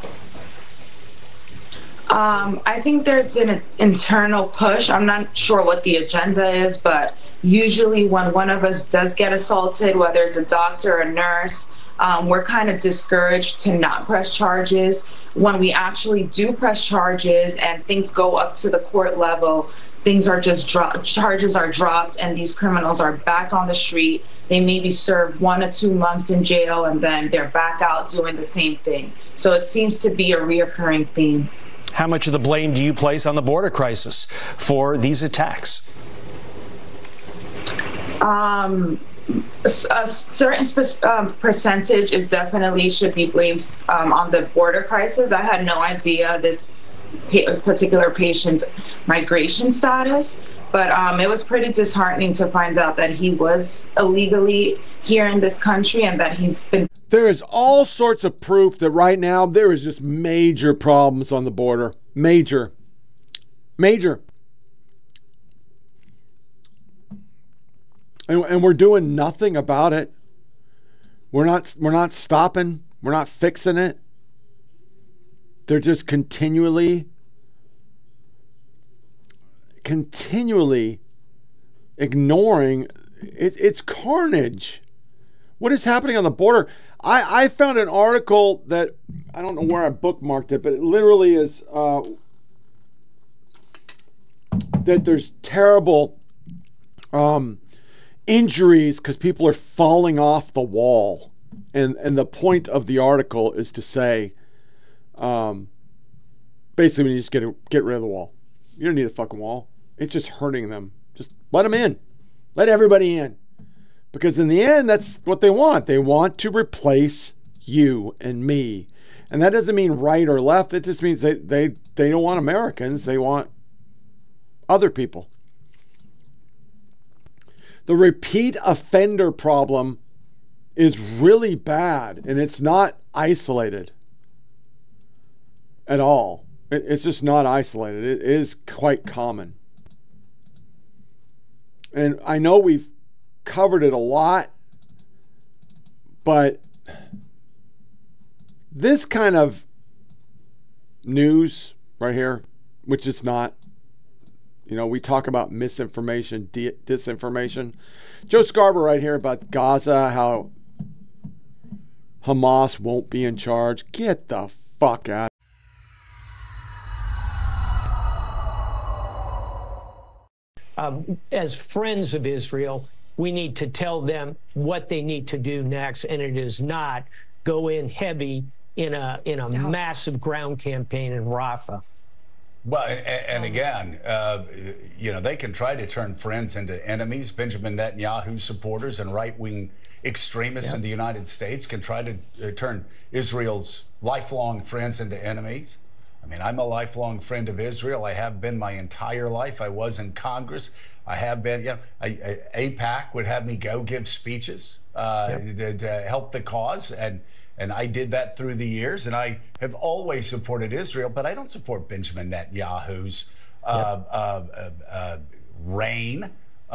I think there's an internal push. I'm not sure what the agenda is, but usually when one of us does get assaulted, whether it's a doctor or a nurse, we're kind of discouraged to not press charges. When we actually do press charges and things go up to the court level, things are just charges are dropped, and these criminals are back on the street. They may be served 1 or 2 months in jail, and then they're back out doing the same thing. So it seems to be a reoccurring theme. How much of the blame do you place on the border crisis for these attacks? A certain percentage is definitely should be blamed on the border crisis. I had no idea this particular patient's migration status. But it was pretty disheartening to find out that he was illegally here in this country and that he's been... There is all sorts of proof that right now there is just major problems on the border. Major. And we're doing nothing about it. We're not stopping. We're not fixing it. They're just continually ignoring it. It's carnage. What is happening on the border? I found an article that I don't know where I bookmarked it, but it literally is that there's terrible injuries because people are falling off the wall, and the point of the article is to say, basically, you just get rid of the wall. You don't need a fucking wall. It's just hurting them. Just let them in. Let everybody in. Because in the end, that's what they want. They want to replace you and me. And that doesn't mean right or left. It just means they don't want Americans. They want other people. The repeat offender problem is really bad, and it's not isolated at all. It's just not isolated. It is quite common. And I know we've covered it a lot, but this kind of news right here, which is not, we talk about misinformation, disinformation. Joe Scarborough right here about Gaza, how Hamas won't be in charge. Get the fuck out. As friends of Israel, we need to tell them what they need to do next, and it is not go in heavy in a massive ground campaign in Rafah. Well, and again, they can try to turn friends into enemies. Benjamin Netanyahu supporters and right-wing extremists in the United States can try to turn Israel's lifelong friends into enemies. I mean, I'm a lifelong friend of Israel. I have been my entire life. I was in Congress. I have been, AIPAC would have me go give speeches to help the cause. And I did that through the years. And I have always supported Israel, but I don't support Benjamin Netanyahu's reign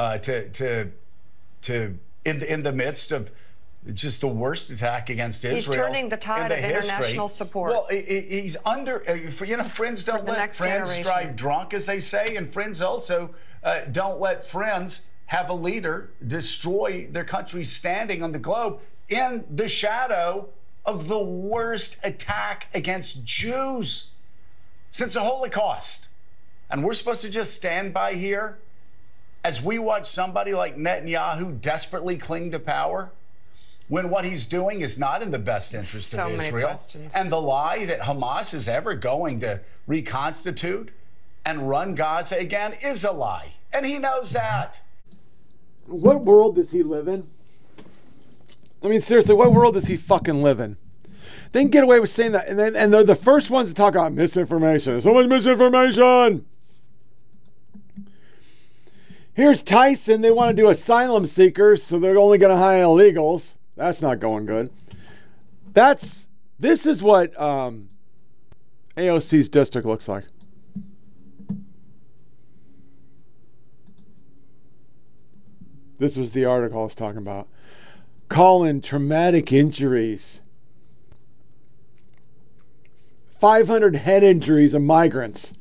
in the midst of just the worst attack against Israel. He's turning the tide of international support. Well, he's under, friends don't let friends drive drunk, as they say, and friends also don't let friends have a leader destroy their country's standing on the globe in the shadow of the worst attack against Jews since the Holocaust. And we're supposed to just stand by here as we watch somebody like Netanyahu desperately cling to power, when what he's doing is not in the best interest of Israel. And the lie that Hamas is ever going to reconstitute and run Gaza again is a lie. And he knows that. What world does he live in? I mean, seriously, what world does he fucking live in? They can get away with saying that, and they're the first ones to talk about misinformation. There's so much misinformation. Here's Tyson. They want to do asylum seekers, so they're only going to hire illegals. That's not going good. This is what AOC's district looks like. This was the article I was talking about. Call in traumatic injuries. 500 head injuries of migrants.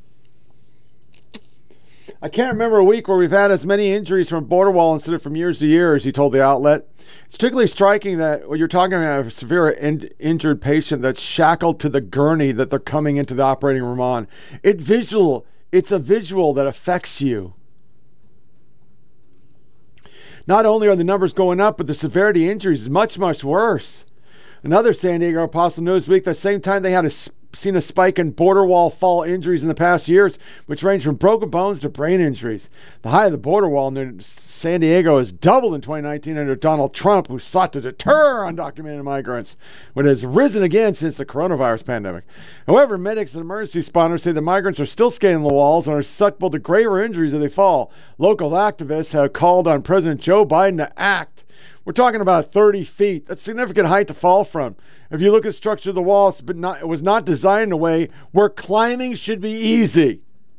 I can't remember a week where we've had as many injuries from a border wall incident from years to years, he told the outlet. It's particularly striking that when you're talking about a severe injured patient that's shackled to the gurney that they're coming into the operating room on. It's a visual that affects you. Not only are the numbers going up, but the severity of injuries is much, much worse. Another San Diego Apostle Newsweek, the same time they had seen a spike in border wall fall injuries in the past years, which range from broken bones to brain injuries. The height of the border wall near San Diego has doubled in 2019 under Donald Trump, who sought to deter undocumented migrants, but has risen again since the coronavirus pandemic. However, medics and emergency responders say the migrants are still scaling the walls and are susceptible to graver injuries as they fall. Local activists have called on President Joe Biden to act. We're talking about 30 feet. That's significant height to fall from. If you look at the structure of the wall, it was not designed in a way where climbing should be easy.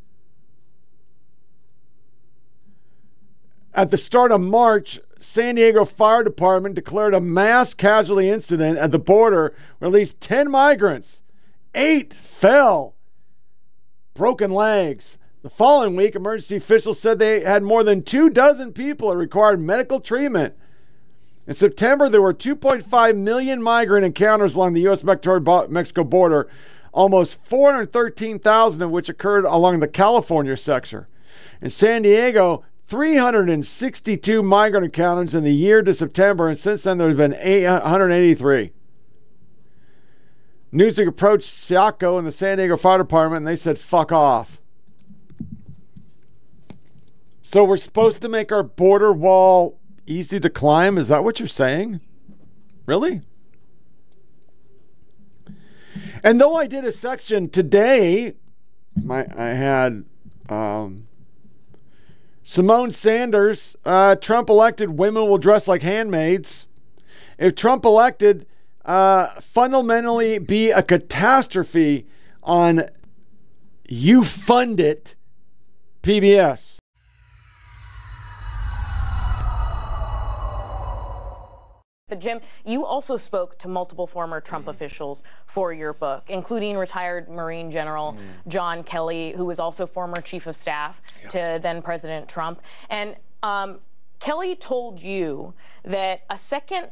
At the start of March, San Diego Fire Department declared a mass casualty incident at the border where at least 10 migrants, 8 fell, broken legs. The following week, emergency officials said they had more than 24 people that required medical treatment. In September, there were 2.5 million migrant encounters along the U.S.-Mexico border, almost 413,000 of which occurred along the California sector. In San Diego, 362 migrant encounters in the year to September, and since then there have been 183. Newsweek approached Siaco and the San Diego Fire Department, and they said, fuck off. So we're supposed to make our border wall easy to climb? Is that what you're saying? Really? And though I did a section today, I had Simone Sanders, Trump elected, women will dress like handmaids. If Trump elected, fundamentally be a catastrophe on You Fund It, PBS. But Jim, you also spoke to multiple former Trump officials for your book, including retired Marine General John Kelly, who was also former chief of staff to then President Trump. And Kelly told you that a second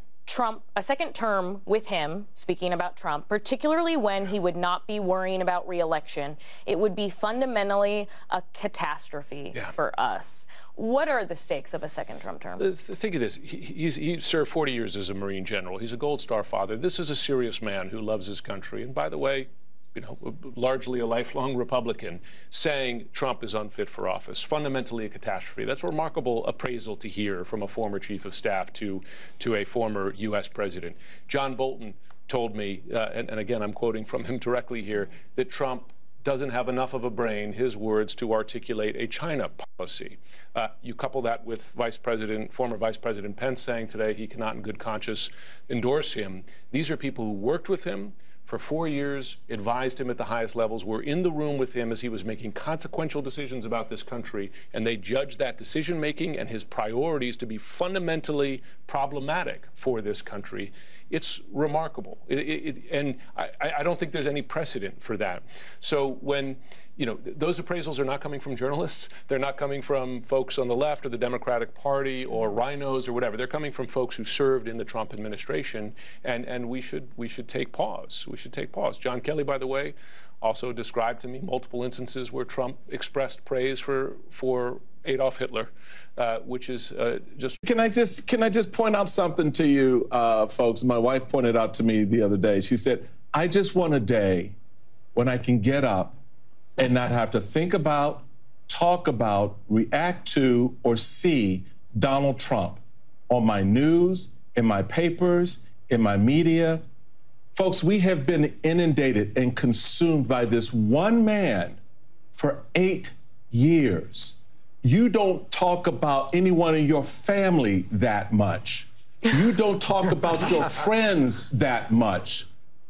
term with him, speaking about Trump, particularly when he would not be worrying about re-election, it would be fundamentally a catastrophe for us. What are the stakes of a second Trump term? Think of this. He served 40 years as a Marine general. He's a Gold Star father. This is a serious man who loves his country. And by the way, largely a lifelong Republican, saying Trump is unfit for office, fundamentally a catastrophe. That's a remarkable appraisal to hear from a former chief of staff to a former U.S. president. John Bolton told me, and again, I'm quoting from him directly here, that Trump doesn't have enough of a brain, his words, to articulate a China policy. You couple that with former Vice President Pence saying today he cannot in good conscience endorse him. These are people who worked with him for 4 years, advised him at the highest levels, were in the room with him as he was making consequential decisions about this country, and they judged that decision-making and his priorities to be fundamentally problematic for this country. It's remarkable. And I don't think there's any precedent for that. So when, those appraisals are not coming from journalists, they're not coming from folks on the left or the Democratic Party or rhinos or whatever. They're coming from folks who served in the Trump administration, and we should take pause. We should take pause. John Kelly, by the way, also described to me multiple instances where Trump expressed praise for Adolf Hitler, which is just. Can I just point out something to you, folks? My wife pointed out to me the other day. She said, "I just want a day when I can get up and not have to think about, talk about, react to, or see Donald Trump on my news, in my papers, in my media." Folks, we have been inundated and consumed by this one man for 8 years. You don't talk about anyone in your family that much. You don't talk about your friends that much.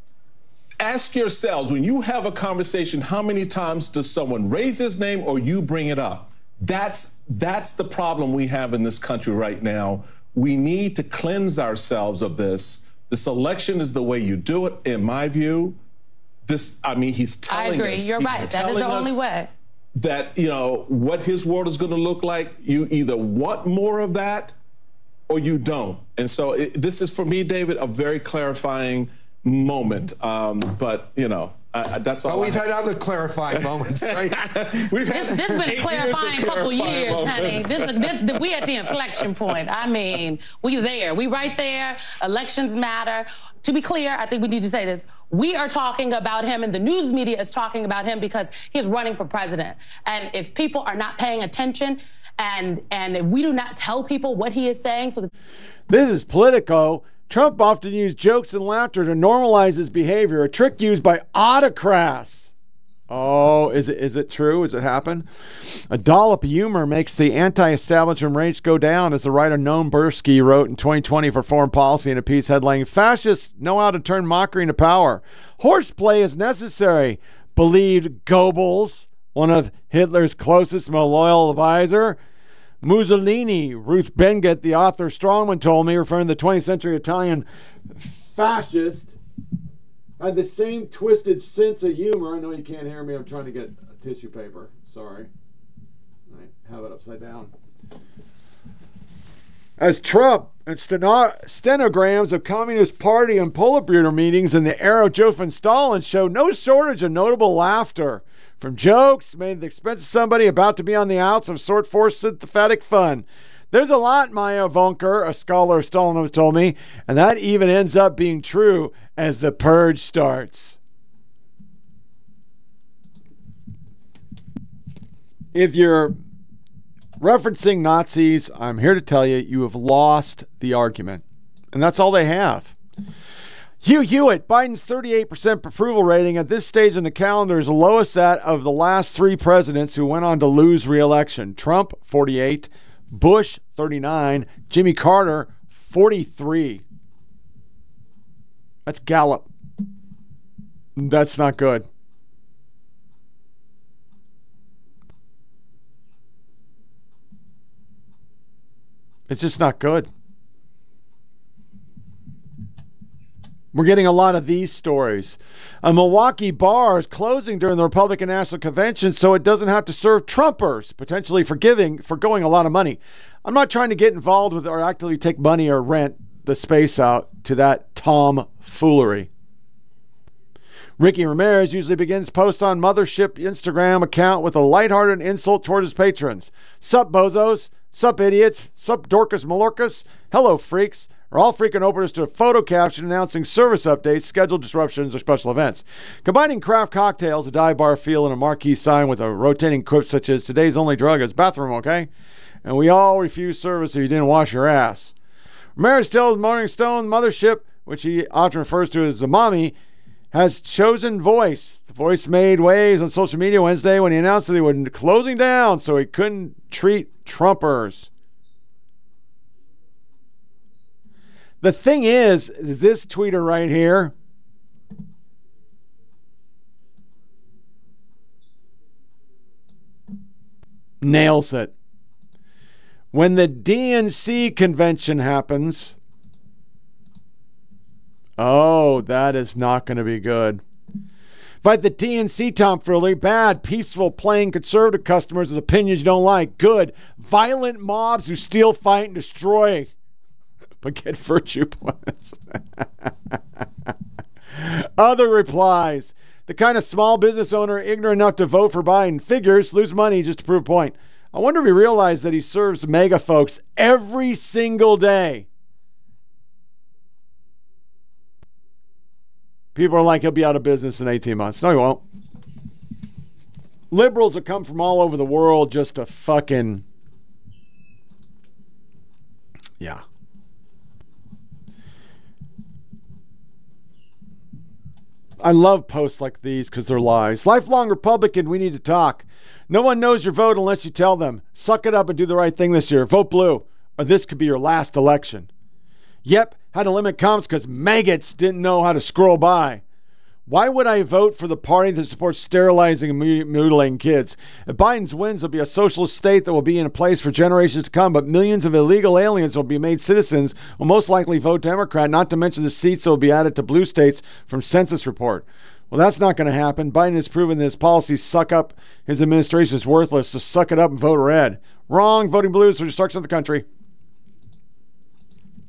Ask yourselves, when you have a conversation, how many times does someone raise his name or you bring it up? That's the problem we have in this country right now. We need to cleanse ourselves of this. This election is the way you do it, in my view. He's telling us. I agree. You're right. That is the only way. That, what his world is going to look like, you either want more of that or you don't. And so this is, for me, David, a very clarifying moment. But That's all. We've had other clarifying moments. Right? This been a clarifying couple years, honey. We at the inflection point. I mean, we there. We right there. Elections matter. To be clear, I think we need to say this. We are talking about him, and the news media is talking about him because he's running for president. And if people are not paying attention, and if we do not tell people what he is saying, This is Politico. Trump often used jokes and laughter to normalize his behavior, a trick used by autocrats. Oh, is it true? Has it happened? A dollop of humor makes the anti-establishment rates go down, as the writer Noam Bursky wrote in 2020 for Foreign Policy in a piece headlining, "Fascists know how to turn mockery into power. Horseplay is necessary," believed Goebbels, one of Hitler's closest, most loyal advisor. Mussolini, Ruth Benget, the author Strongman, told me, referring to the 20th century Italian fascist, had the same twisted sense of humor. I know you can't hear me. I'm trying to get a tissue paper. Sorry. I have it upside down. As Trump and stenograms of Communist Party and Politburo meetings in the era of Joseph Stalin show no shortage of notable laughter. From jokes made at the expense of somebody about to be on the outs of sort for sympathetic fun. There's a lot, Maya Vonker, a scholar of Stalin, has told me, and that even ends up being true as the purge starts. If you're referencing Nazis, I'm here to tell you, you have lost the argument. And that's all they have. Hugh Hewitt, Biden's 38% approval rating at this stage in the calendar is the lowest that of the last three presidents who went on to lose re-election. Trump, 48, Bush, 39, Jimmy Carter, 43. That's Gallup. That's not good. It's just not good. We're getting a lot of these stories. A Milwaukee bar is closing during the Republican National Convention so it doesn't have to serve Trumpers, potentially forgoing a lot of money. I'm not trying to get involved with or actively take money or rent the space out to that tomfoolery. Ricky Ramirez usually begins posts on Mothership Instagram account with a lighthearted insult towards his patrons. Sup, bozos? Sup, idiots? Sup, Dorcas Malorcas? Hello, freaks. Are all freaking openers to a photo caption announcing service updates, scheduled disruptions, or special events. Combining craft cocktails, a dive bar feel, and a marquee sign with a rotating quip such as, "Today's only drug is bathroom, okay?" And we all refuse service if you didn't wash your ass. Ramirez tells Morning Stone Mothership, which he often refers to as the mommy, has chosen voice. The voice made waves on social media Wednesday when he announced that they were closing down so he couldn't treat Trumpers. The thing is this tweeter right here, nails it. When the DNC convention happens, oh, that is not going to be good. But the DNC tomfoolery, bad, peaceful, plain conservative customers with opinions you don't like. Good, violent mobs who steal, fight, and destroy, but get virtue points. Other replies. The kind of small business owner ignorant enough to vote for Biden figures lose money just to prove a point. I wonder if he realized that he serves MAGA folks every single day. People are like, he'll be out of business in 18 months. No, he won't. Liberals will come from all over the world just to fucking... Yeah. I love posts like these because they're lies. Lifelong Republican, we need to talk. No one knows your vote unless you tell them. Suck it up and do the right thing this year. Vote blue, or this could be your last election. Yep, had to limit comments because maggots didn't know how to scroll by. Why would I vote for the party that supports sterilizing and mutilating kids? If Biden wins, there'll be a socialist state that will be in place for generations to come, but millions of illegal aliens will be made citizens, will most likely vote Democrat, not to mention the seats that will be added to blue states from census report. Well, that's not going to happen. Biden has proven that his policies suck up. His administration is worthless, so suck it up and vote red. Wrong. Voting blue is for destruction of the country.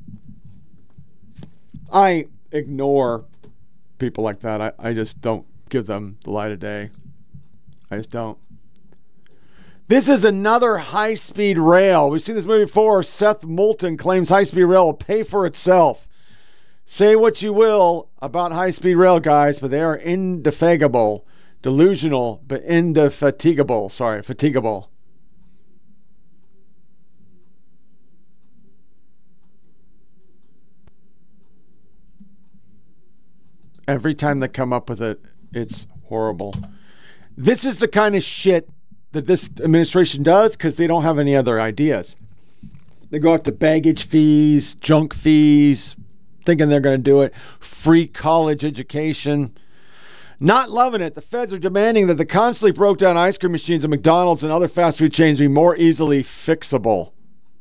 I ignore people like that. I just don't give them the light of day. I just don't. This is another high-speed rail. We've seen this movie before. Seth Moulton claims high-speed rail will pay for itself. Say what you will about high-speed rail, guys, but they are indefatigable. Delusional, but indefatigable. Fatigable. Every time they come up with it, it's horrible. This is the kind of shit that this administration does because they don't have any other ideas. They go after baggage fees, junk fees, thinking they're going to do it. Free college education. Not loving it. The feds are demanding that the constantly broke down ice cream machines at McDonald's and other fast food chains be more easily fixable.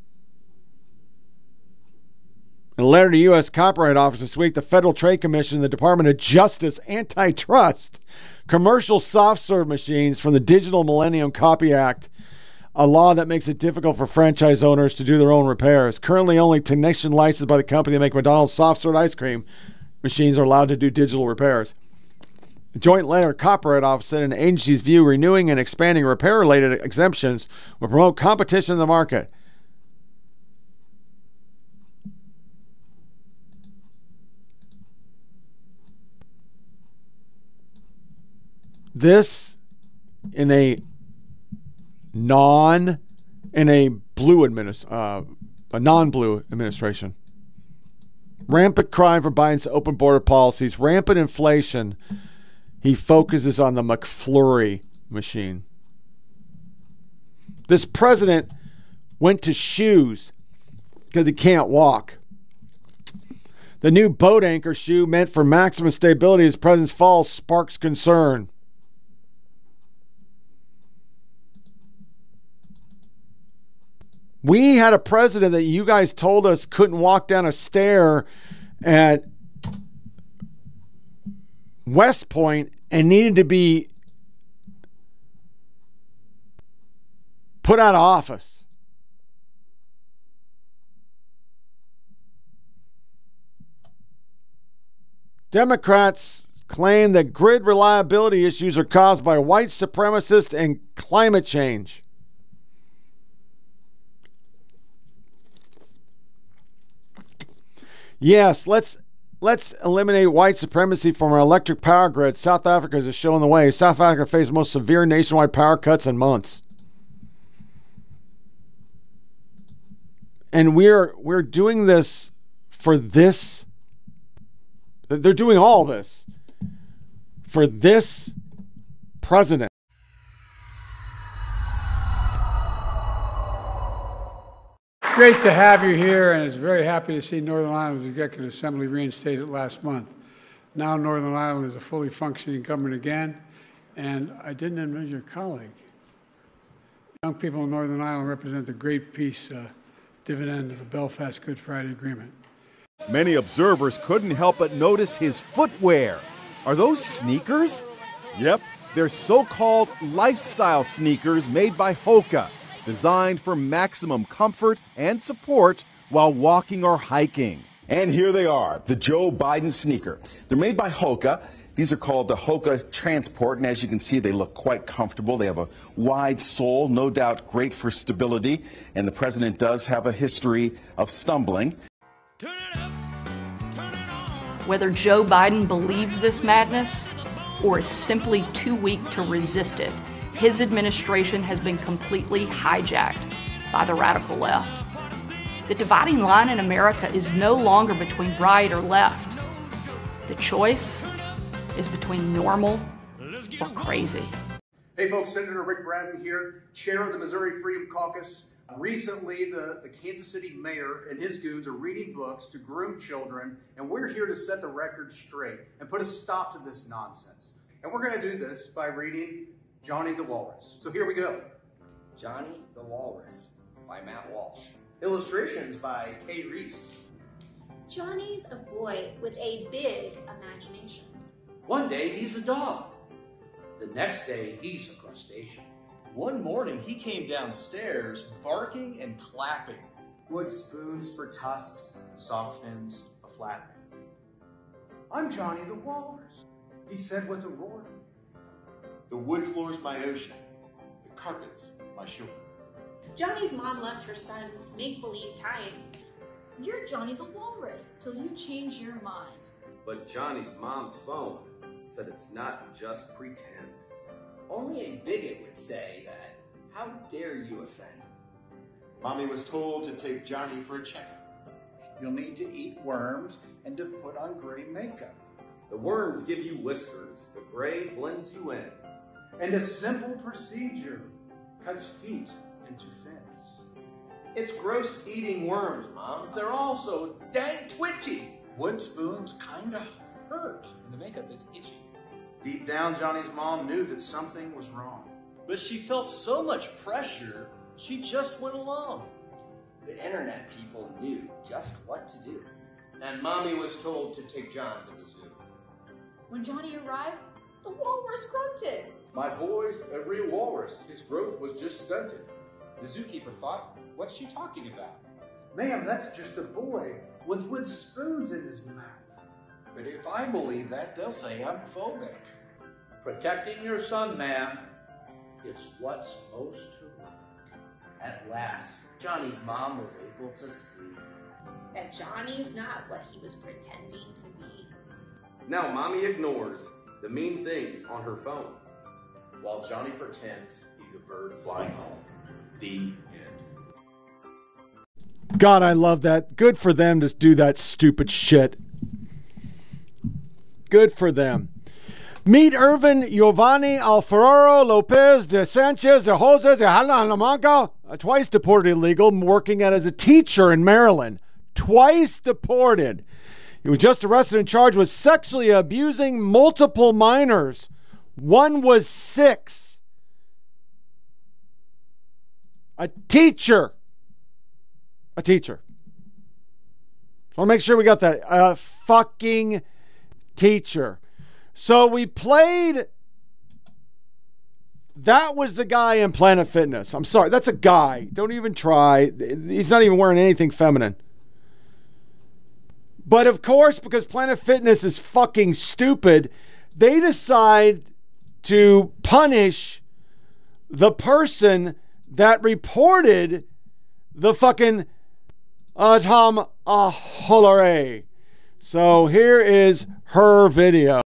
In a letter to U.S. Copyright Office this week, the Federal Trade Commission and the Department of Justice Antitrust commercial soft-serve machines from the Digital Millennium Copy Act, a law that makes it difficult for franchise owners to do their own repairs. Currently, only technicians licensed by the company that make McDonald's soft-serve ice cream machines are allowed to do digital repairs. The Joint Letter Copyright Office said in the agency's view, renewing and expanding repair-related exemptions will promote competition in the market. This in a non-blue administration. Rampant crime from Biden's open border policies, rampant inflation. He focuses on the McFlurry machine. This president went to shoes because he can't walk. The new boat anchor shoe meant for maximum stability as president's fall sparks concern. We had a president that you guys told us couldn't walk down a stair at West Point and needed to be put out of office. Democrats claim that grid reliability issues are caused by white supremacists and climate change. Yes, let's eliminate white supremacy from our electric power grid. South Africa is showing the way. South Africa faced the most severe nationwide power cuts in months. And we're doing this for this. They're doing all this for this president. Great to have you here, and it's very happy to see Northern Ireland's Executive Assembly reinstated last month. Now Northern Ireland is a fully functioning government again, and I didn't admit your colleague. Young people in Northern Ireland represent the great peace dividend of the Belfast Good Friday Agreement. Many observers couldn't help but notice his footwear. Are those sneakers? Yep, they're so-called lifestyle sneakers made by Hoka, designed for maximum comfort and support while walking or hiking. And here they are, the Joe Biden sneaker. They're made by Hoka. These are called the Hoka Transport, and as you can see, they look quite comfortable. They have a wide sole, no doubt great for stability, and the president does have a history of stumbling. Whether Joe Biden believes this madness or is simply too weak to resist it, his administration has been completely hijacked by the radical left. The dividing line in America is no longer between right or left. The choice is between normal or crazy. Hey folks, Senator Rick Bratton here, chair of the Missouri Freedom Caucus. Recently, the Kansas City mayor and his goons are reading books to groom children, and we're here to set the record straight and put a stop to this nonsense. And we're going to do this by reading Johnny the Walrus. So here we go. Johnny the Walrus by Matt Walsh. Illustrations by Kay Reese. Johnny's a boy with a big imagination. One day he's a dog. The next day he's a crustacean. One morning he came downstairs barking and clapping. Wood spoons for tusks, soft fins, a flat. I'm Johnny the Walrus. He said with a roar. The wood floor's my ocean. The carpet's my shore. Johnny's mom loves her son's make-believe time. You're Johnny the Walrus till you change your mind. But Johnny's mom's phone said it's not just pretend. Only a bigot would say that. How dare you offend? Mommy was told to take Johnny for a checkup. You'll need to eat worms and to put on gray makeup. The worms give you whiskers, the gray blends you in. And a simple procedure cuts feet into fins. It's gross eating worms, Mom. They're all so dang twitchy. Wood spoons kinda hurt. And the makeup is itchy. Deep down, Johnny's mom knew that something was wrong. But she felt so much pressure, she just went along. The internet people knew just what to do. And Mommy was told to take John to the zoo. When Johnny arrived, the walrus grunted. My boy's a real walrus. His growth was just stunted. The zookeeper thought, what's she talking about? Ma'am, that's just a boy with wood spoons in his mouth. But if I believe that, they'll say I'm phobic. Protecting your son, ma'am. It's what's most heroic. At last, Johnny's mom was able to see that Johnny's not what he was pretending to be. Now Mommy ignores the mean things on her phone, while Johnny pretends he's a bird flying home. The end. God, I love that. Good for them to do that stupid shit. Good for them. Meet Irvin Giovanni Alfaro Lopez de Sanchez de Jose de Salamanca, twice deported illegal, working as a teacher in Maryland. Twice deported. He was just arrested and charged with sexually abusing multiple minors. One was 6. A teacher. A teacher. So I'll make sure we got that. A fucking teacher. So we played. That was the guy in Planet Fitness. I'm sorry. That's a guy. Don't even try. He's not even wearing anything feminine. But of course, because Planet Fitness is fucking stupid, they decide to punish the person that reported the fucking Tom Holloway. So here is her video.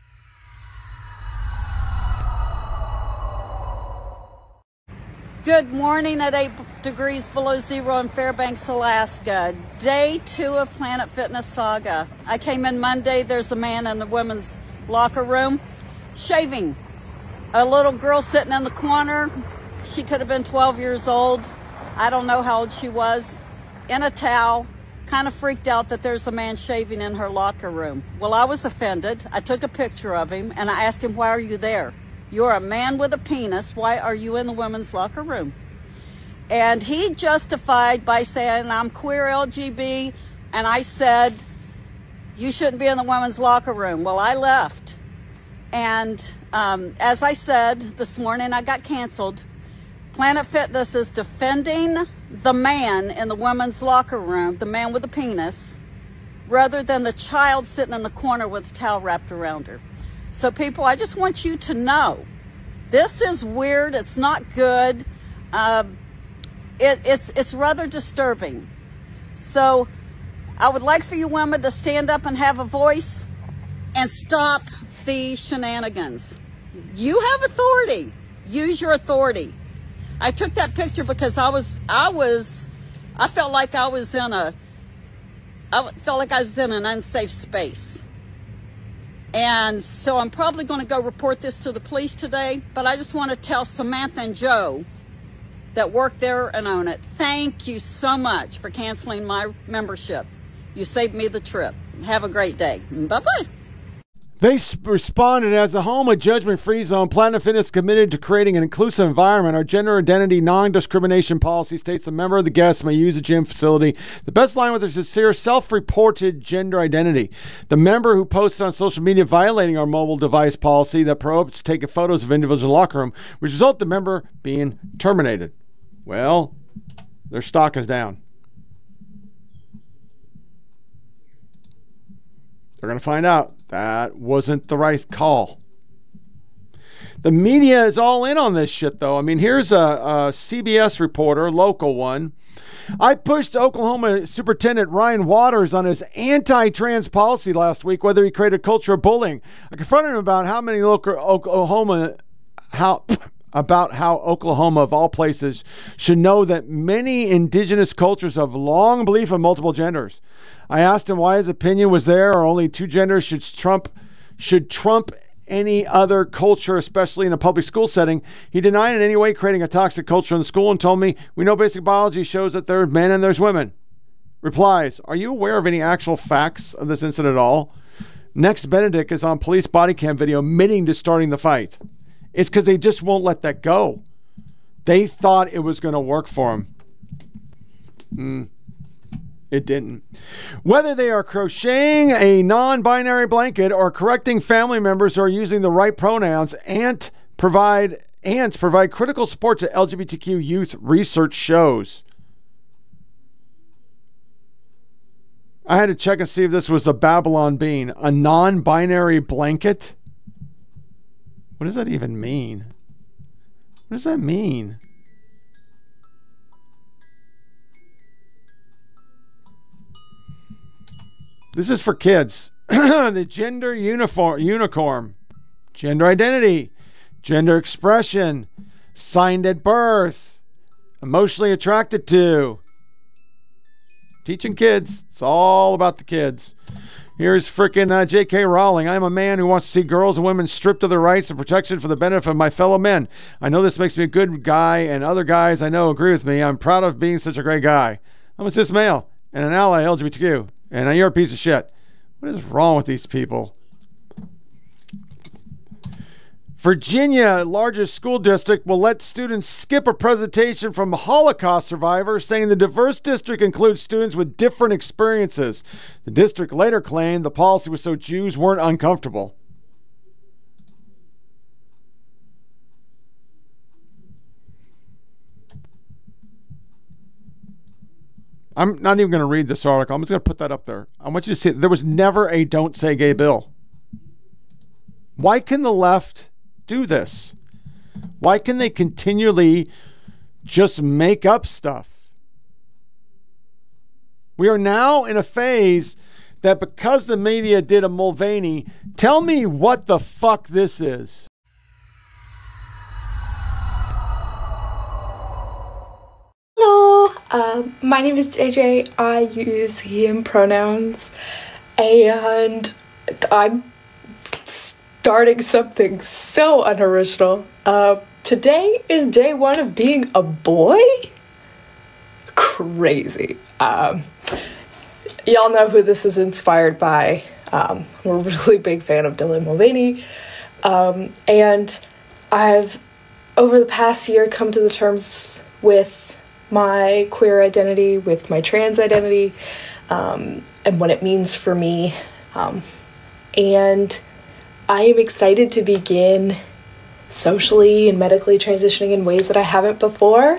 Good morning at 8 degrees below zero in Fairbanks, Alaska. Day 2 of Planet Fitness saga. I came in Monday. There's a man in the women's locker room shaving. A little girl sitting in the corner. She could have been 12 years old. I don't know how old she was. In a towel. Kind of freaked out that there's a man shaving in her locker room. Well, I was offended. I took a picture of him and I asked him, why are you there? You're a man with a penis. Why are you in the women's locker room? And he justified by saying, I'm queer LGB. And I said, you shouldn't be in the women's locker room. Well, I left. And as I said this morning, I got canceled. Planet Fitness is defending the man in the women's locker room, the man with the penis, rather than the child sitting in the corner with a towel wrapped around her. So people, I just want you to know, this is weird. It's not good. It's rather disturbing. So I would like for you women to stand up and have a voice and stop the shenanigans. You have authority. Use your authority. I took that picture because I felt like I was in an unsafe space. And so I'm probably going to go report this to the police today, but I just want to tell Samantha and Joe that work there and own it, thank you so much for canceling my membership. You saved me the trip. Have a great day. Bye-bye. They responded, as the home of judgment-free zone, Planet Fitness committed to creating an inclusive environment. Our gender identity non-discrimination policy states the member of the guest may use a gym facility. The best line with their sincere self-reported gender identity. The member who posted on social media violating our mobile device policy that prohibits taking photos of individuals in the locker room, which resulted in the member being terminated. Well, their stock is down. They're going to find out that wasn't the right call. The media is all in on this shit, though. I mean, here's a CBS reporter, local one. I pushed Oklahoma Superintendent Ryan Waters on his anti-trans policy last week, whether he created a culture of bullying. I confronted him about how Oklahoma, of all places, should know that many indigenous cultures have long belief in multiple genders. I asked him why his opinion was there, or only two genders should trump any other culture, especially in a public school setting. He denied in any way creating a toxic culture in the school and told me, we know basic biology shows that there's men and there's women. Replies, are you aware of any actual facts of this incident at all? Next, Benedict is on police body cam video admitting to starting the fight. It's because they just won't let that go. They thought it was going to work for them. It didn't. Whether they are crocheting a non-binary blanket or correcting family members who are using the right pronouns, ants provide critical support to LGBTQ youth, research shows. I had to check and see if this was the Babylon Bean. A non-binary blanket? What does that even mean? What does that mean? This is for kids. The gender unicorn, gender identity, gender expression, signed at birth, emotionally attracted to. Teaching kids. It's all about the kids. Here's frickin' J.K. Rowling. I'm a man who wants to see girls and women stripped of their rights and protection for the benefit of my fellow men. I know this makes me a good guy, and other guys I know agree with me. I'm proud of being such a great guy. I'm a cis male and an ally LGBTQ. And you're a piece of shit. What is wrong with these people? Virginia, largest school district, will let students skip a presentation from Holocaust survivors, saying the diverse district includes students with different experiences. The district later claimed the policy was so Jews weren't uncomfortable. I'm not even going to read this article. I'm just going to put that up there. I want you to see it. There was never a don't say gay bill. Why can the left do this? Why can they continually just make up stuff? We are now in a phase that because the media did a Mulvaney, tell me what the fuck this is. Hello, my name is JJ. I use he, him pronouns, and I'm starting something so unoriginal. Today is day one of being a boy? Crazy. Y'all know who this is inspired by. I'm a really big fan of Dylan Mulvaney. And I've, over the past year, come to the terms with my queer identity, with my trans identity, and what it means for me. And I am excited to begin socially and medically transitioning in ways that I haven't before.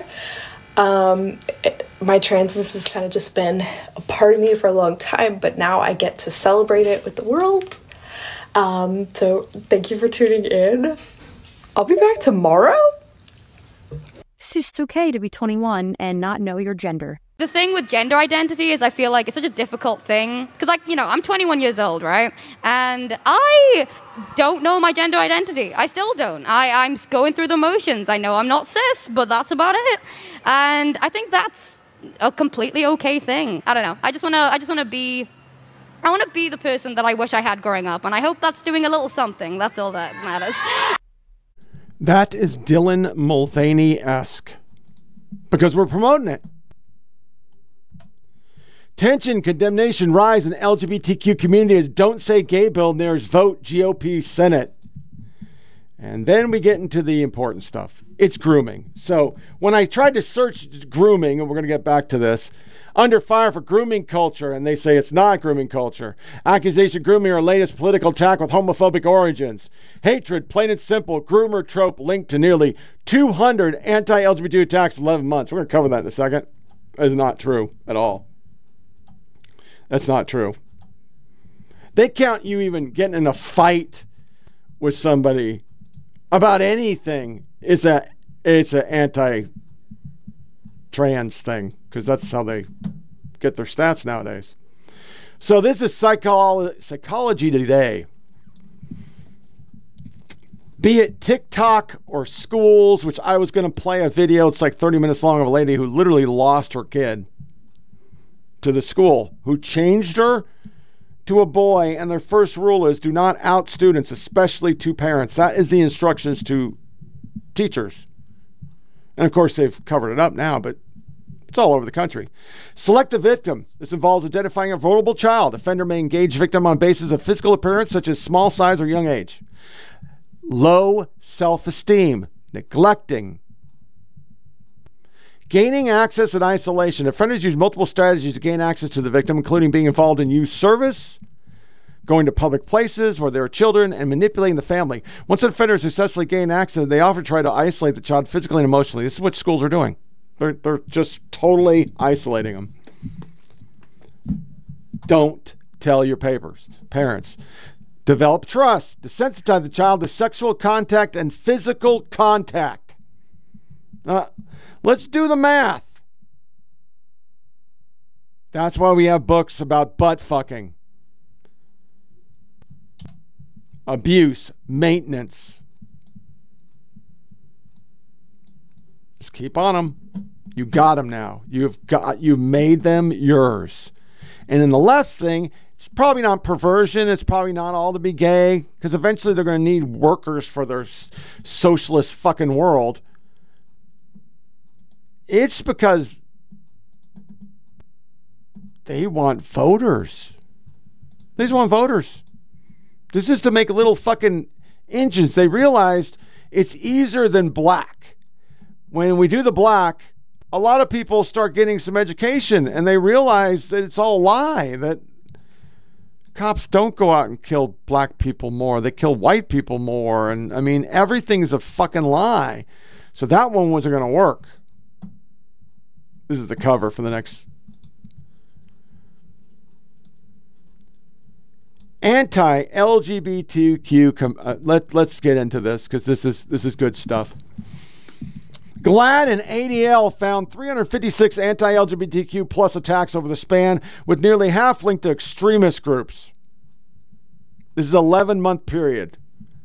My transness has kind of just been a part of me for a long time, but now I get to celebrate it with the world. So thank you for tuning in. I'll be back tomorrow. It's okay to be 21 and not know your gender. The thing with gender identity is I feel like it's such a difficult thing. Because, I'm 21 years old, right? And I don't know my gender identity. I still don't. I'm going through the motions. I know I'm not cis, but that's about it. And I think that's a completely okay thing. I don't know. I want to be the person that I wish I had growing up. And I hope that's doing a little something. That's all that matters. That is Dylan Mulvaney-esque. Because we're promoting it. Tension, condemnation rise in LGBTQ community as Don't Say Gay bill nears vote GOP Senate. And then we get into the important stuff. It's grooming. So when I tried to search grooming, and we're going to get back to this, under fire for grooming culture, and they say it's not grooming culture. Accusation grooming our latest political attack with homophobic origins. Hatred, plain and simple, groomer trope linked to nearly 200 anti-LGBT attacks in 11 months. We're going to cover that in a second. That is not true at all. That's not true. They count you even getting in a fight with somebody about anything. It's an anti-trans thing, because that's how they get their stats nowadays. So this is Psychology Today. Be it TikTok or schools, which I was going to play a video, it's like 30 minutes long, of a lady who literally lost her kid to the school, who changed her to a boy, and their first rule is do not out students, especially to parents. That is the instructions to teachers. And of course, they've covered it up now, but it's all over the country. Select a victim. This involves identifying a vulnerable child. Offender may engage victim on basis of physical appearance, such as small size or young age. Low self-esteem, neglecting. Gaining access and isolation. Offenders use multiple strategies to gain access to the victim, including being involved in youth service, going to public places where there are children, and manipulating the family. Once an offender successfully gained access, they often try to isolate the child physically and emotionally. This is what schools are doing. They're just totally isolating them. Don't tell your parents. Develop trust. Desensitize the child to sexual contact and physical contact. Let's do the math. That's why we have books about butt fucking. Abuse, maintenance. Just keep on them. You got them now. You've made them yours. And in the left thing, it's probably not perversion. It's probably not all to be gay, because eventually they're going to need workers for their socialist fucking world. It's because they want voters. They just want voters. This is to make little fucking engines. They realized it's easier than black. When we do the black, a lot of people start getting some education, and they realize that it's all a lie, that cops don't go out and kill black people more. They kill white people more. And I mean, everything is a fucking lie. So that one wasn't going to work. This is the cover for the next. Anti-LGBTQ. Let's get into this, because this is good stuff. GLAAD and ADL found 356 anti-LGBTQ plus attacks over the span, with nearly half linked to extremist groups. This is an 11-month period.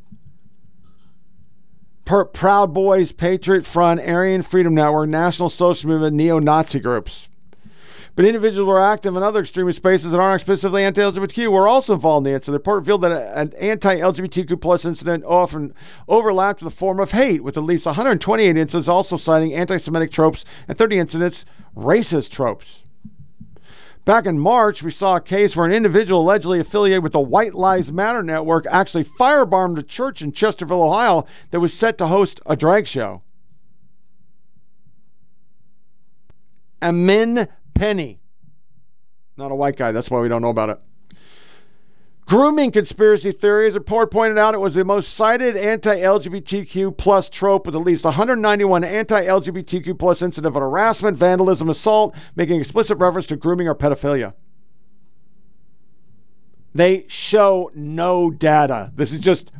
Proud Boys, Patriot Front, Aryan Freedom Network, National Social Movement, neo-Nazi groups. But individuals who are active in other extremist spaces that aren't specifically anti-LGBTQ were also involved in the incident. The report revealed that an anti-LGBTQ plus incident often overlapped with a form of hate, with at least 128 incidents also citing anti-Semitic tropes and 30 incidents racist tropes. Back in March, we saw a case where an individual allegedly affiliated with the White Lives Matter network actually firebombed a church in Chesterfield, Ohio that was set to host a drag show. Amin Penny. Not a white guy, that's why we don't know about it. Grooming conspiracy theories. A report pointed out it was the most cited anti-LGBTQ plus trope, with at least 191 anti-LGBTQ plus incidents of harassment, vandalism, assault, making explicit reference to grooming or pedophilia. They show no data. This is just,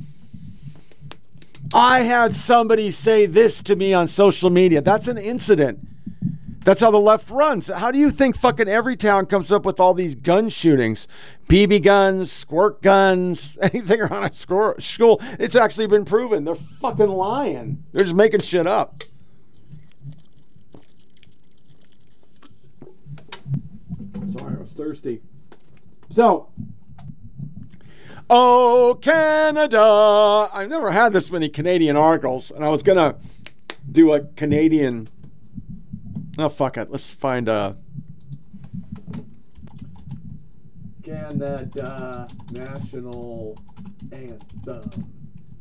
I had somebody say this to me on social media. That's an incident. That's how the left runs. How do you think fucking every town comes up with all these gun shootings? BB guns, squirt guns, anything around a school. It's actually been proven. They're fucking lying. They're just making shit up. Sorry, I was thirsty. So, oh, Canada. I've never had this many Canadian articles, and I was going to do a Canadian... Oh, fuck it. Let's find a Canada National Anthem.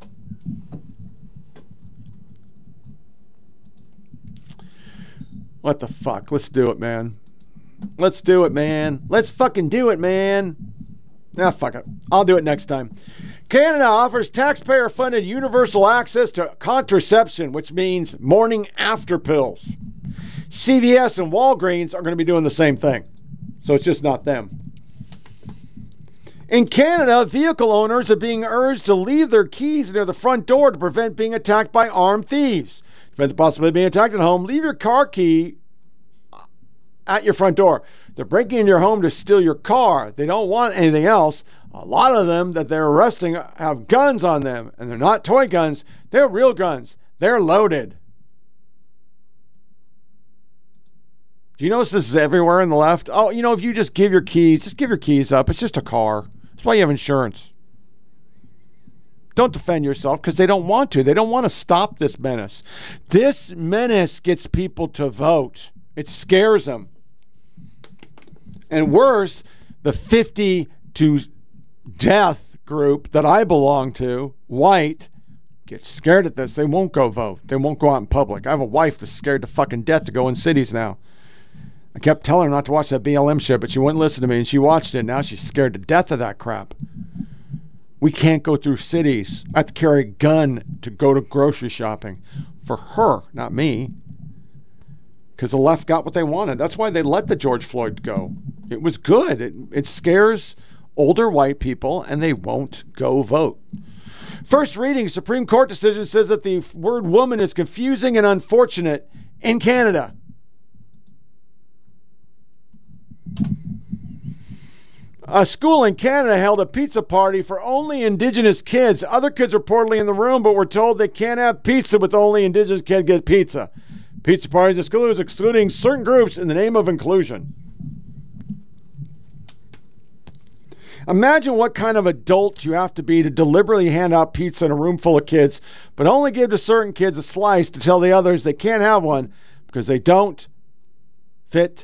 What the fuck? Let's do it, man. Let's do it, man. Let's fucking do it, man. Ah, fuck it. I'll do it next time. Canada offers taxpayer-funded universal access to contraception, which means morning after pills. CVS and Walgreens are going to be doing the same thing. So it's just not them. In Canada, vehicle owners are being urged to leave their keys near the front door to prevent being attacked by armed thieves. To prevent the possibility of being attacked at home, leave your car key at your front door. They're breaking into your home to steal your car. They don't want anything else. A lot of them that they're arresting have guns on them, and they're not toy guns. They're real guns. They're loaded. Do you notice this is everywhere on the left? Oh, if you just give your keys up. It's just a car. That's why you have insurance. Don't defend yourself because they don't want to. They don't want to stop this menace. This menace gets people to vote. It scares them. And worse, the 50 to death group that I belong to, white, gets scared at this. They won't go vote. They won't go out in public. I have a wife that's scared to fucking death to go in cities now. I kept telling her not to watch that BLM shit, but she wouldn't listen to me, and she watched it. Now she's scared to death of that crap. We can't go through cities. I have to carry a gun to go to grocery shopping. For her, not me. Because the left got what they wanted. That's why they let the George Floyd go. It was good. It scares older white people, and they won't go vote. First reading, Supreme Court decision says that the word woman is confusing and unfortunate in Canada. A school in Canada held a pizza party for only Indigenous kids. Other kids are reportedly in the room, but were told they can't have pizza with only Indigenous kids get pizza. Pizza parties at school is excluding certain groups in the name of inclusion. Imagine what kind of adult you have to be to deliberately hand out pizza in a room full of kids, but only give to certain kids a slice to tell the others they can't have one because they don't fit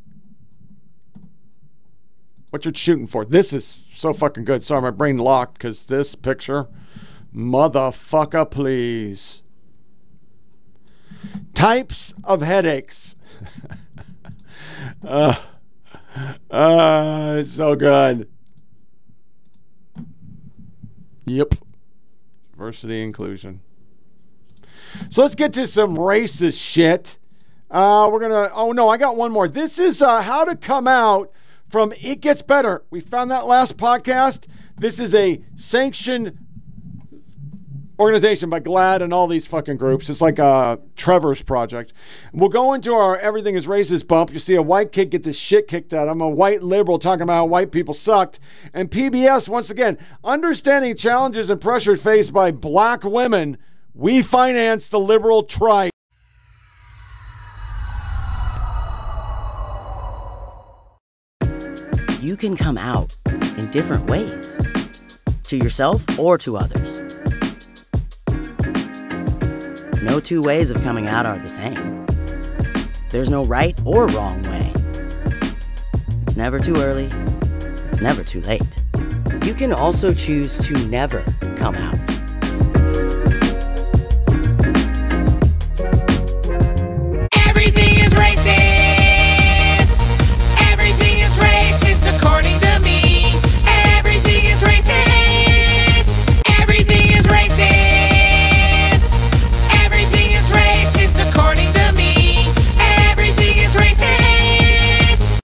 what you're shooting for. This is so fucking good. Sorry, my brain locked because this picture, motherfucker, please. Types of headaches. It's so good. Yep. Diversity, inclusion. So let's get to some racist shit. I got one more. This is how to come out from It Gets Better. We found that last podcast. This is a sanctioned organization by GLAAD and all these fucking groups. It's like Trevor's project. We'll go into our Everything is Racist bump. You see a white kid get this shit kicked out. I'm a white liberal talking about how white people sucked. And PBS, once again, understanding challenges and pressures faced by black women, we finance the liberal tribe. You can come out in different ways, to yourself or to others. No two ways of coming out are the same. There's no right or wrong way. It's never too early. It's never too late. You can also choose to never come out. Everything is racist. Everything is racist according to me. Everything is racist. Everything is racist. Everything is racist according to me. Everything is racist.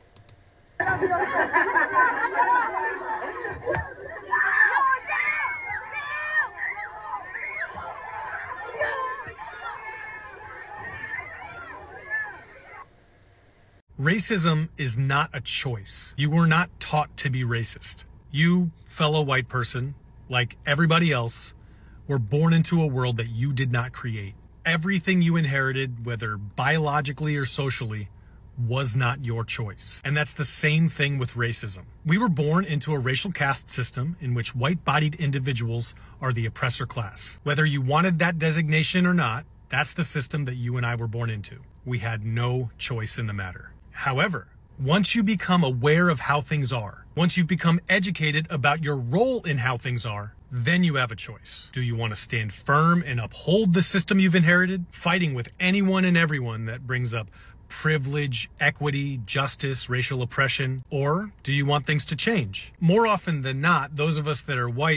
Racism is not a choice. You were not taught to be racist. You, fellow white person, like everybody else, were born into a world that you did not create. Everything you inherited, whether biologically or socially, was not your choice. And that's the same thing with racism. We were born into a racial caste system in which white-bodied individuals are the oppressor class. Whether you wanted that designation or not, that's the system that you and I were born into. We had no choice in the matter. However, once you become aware of how things are, once you've become educated about your role in how things are, then you have a choice. Do you want to stand firm and uphold the system you've inherited, fighting with anyone and everyone that brings up privilege, equity, justice, racial oppression? Or do you want things to change? More often than not, those of us that are white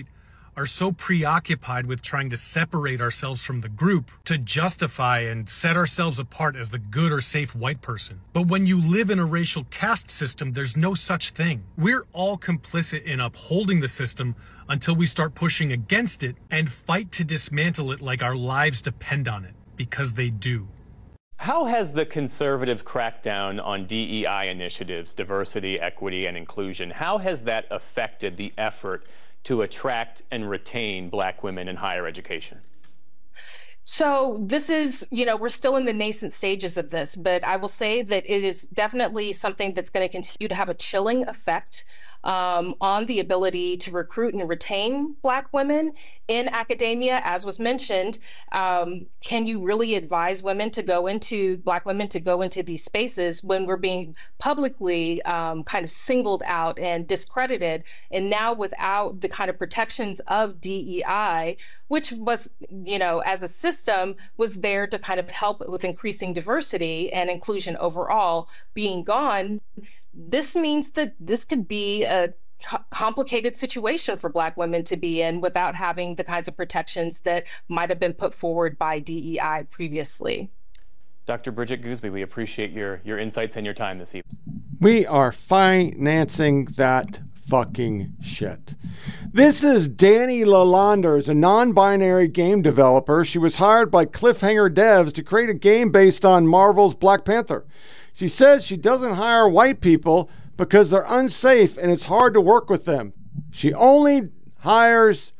are so preoccupied with trying to separate ourselves from the group to justify and set ourselves apart as the good or safe white person. But when you live in a racial caste system, there's no such thing. We're all complicit in upholding the system until we start pushing against it and fight to dismantle it like our lives depend on it, because they do. How has the conservative crackdown on DEI initiatives, diversity, equity, and inclusion, how has that affected the effort to attract and retain Black women in higher education? So this is, we're still in the nascent stages of this, but I will say that it is definitely something that's going to continue to have a chilling effect on the ability to recruit and retain Black women in academia. As was mentioned, can you really advise Black women to go into these spaces when we're being publicly kind of singled out and discredited, and now without the kind of protections of DEI, which was, as a system, was there to kind of help with increasing diversity and inclusion overall, being gone. This means that this could be a complicated situation for Black women to be in without having the kinds of protections that might have been put forward by DEI previously. Dr. Bridget Goosby, we appreciate your insights and your time this evening. We are financing that fucking shit. This is Danny Lalanders, a non-binary game developer. She was hired by Cliffhanger Devs to create a game based on Marvel's Black Panther. She says she doesn't hire white people because they're unsafe and it's hard to work with them. She only hires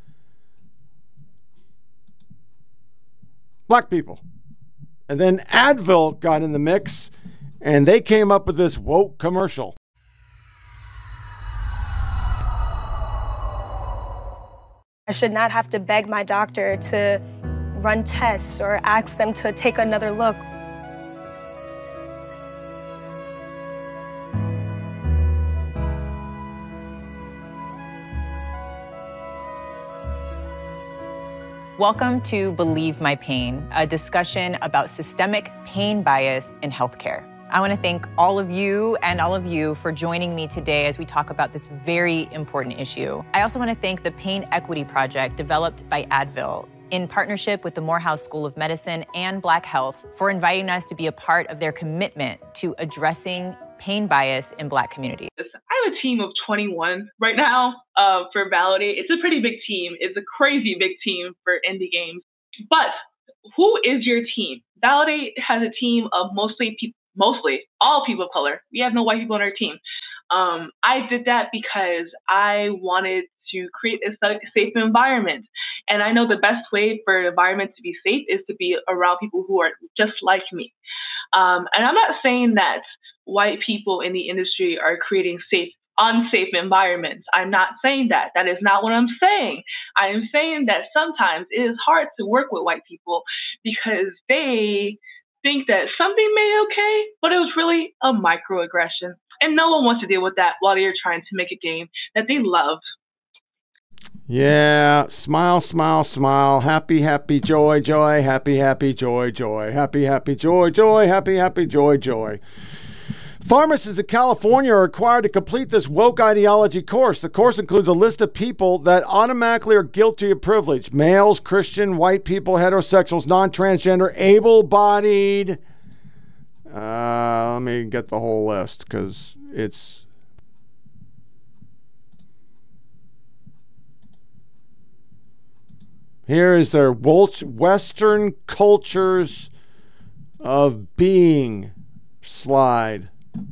Black people. And then Advil got in the mix and they came up with this woke commercial. I should not have to beg my doctor to run tests or ask them to take another look. Welcome to Believe My Pain, a discussion about systemic pain bias in healthcare. I want to thank all of you for joining me today as we talk about this very important issue. I also want to thank the Pain Equity Project developed by Advil in partnership with the Morehouse School of Medicine and Black Health for inviting us to be a part of their commitment to addressing pain bias in Black communities. I have a team of 21 right now for Validate. It's a pretty big team. It's a crazy big team for indie games. But who is your team? Validate has a team of mostly all people of color. We have no white people on our team. I did that because I wanted to create a safe environment. And I know the best way for an environment to be safe is to be around people who are just like me. And I'm not saying that white people in the industry are creating unsafe environments. I'm not saying that. That is not what I'm saying. I am saying that sometimes it is hard to work with white people because they think that something may be okay, but it was really a microaggression. And no one wants to deal with that while they're trying to make a game that they love. Yeah, smile, smile, smile. Happy, happy, joy, joy. Happy, happy, joy, joy. Happy, happy, joy, joy. Happy, happy, joy, joy. Pharmacists in California are required to complete this woke ideology course. The course includes a list of people that automatically are guilty of privilege. Males, Christian, white people, heterosexuals, non-transgender, able-bodied. Let me get the whole list because it's... Here is their Western cultures of being slide.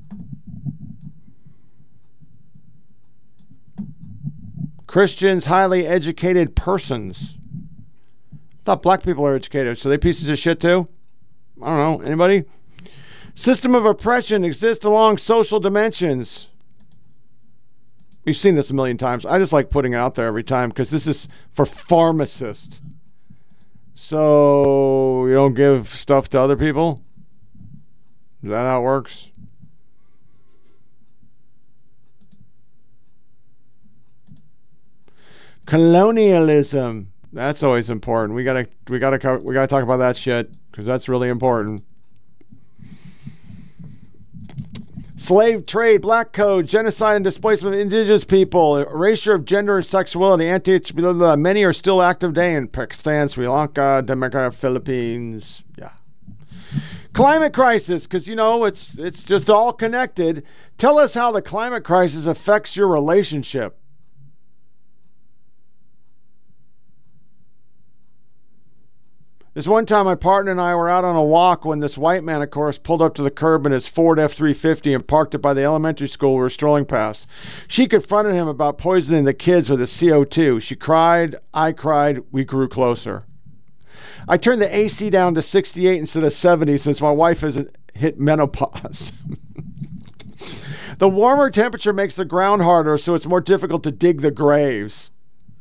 Christians, highly educated persons. I thought black people are educated, so they pieces of shit too? I don't know. Anybody? System of oppression exists along social dimensions. We've seen this a million times. I just like putting it out there every time because this is for pharmacists. So you don't give stuff to other people? Is that how it works? Colonialism. That's always important. We gotta talk about that shit because that's really important. slave trade, black code, genocide and displacement of indigenous people, erasure of gender and sexuality, anti-LGBT, many are still active today in Pakistan, Sri Lanka, Democratic Philippines. Yeah. Climate crisis, because, it's just all connected. Tell us how the climate crisis affects your relationship. This one time, my partner and I were out on a walk when this white man, of course, pulled up to the curb in his Ford F-350 and parked it by the elementary school we were strolling past. She confronted him about poisoning the kids with his CO2. She cried, I cried, we grew closer. I turned the AC down to 68 instead of 70 since my wife hasn't hit menopause. The warmer temperature makes the ground harder, so it's more difficult to dig the graves.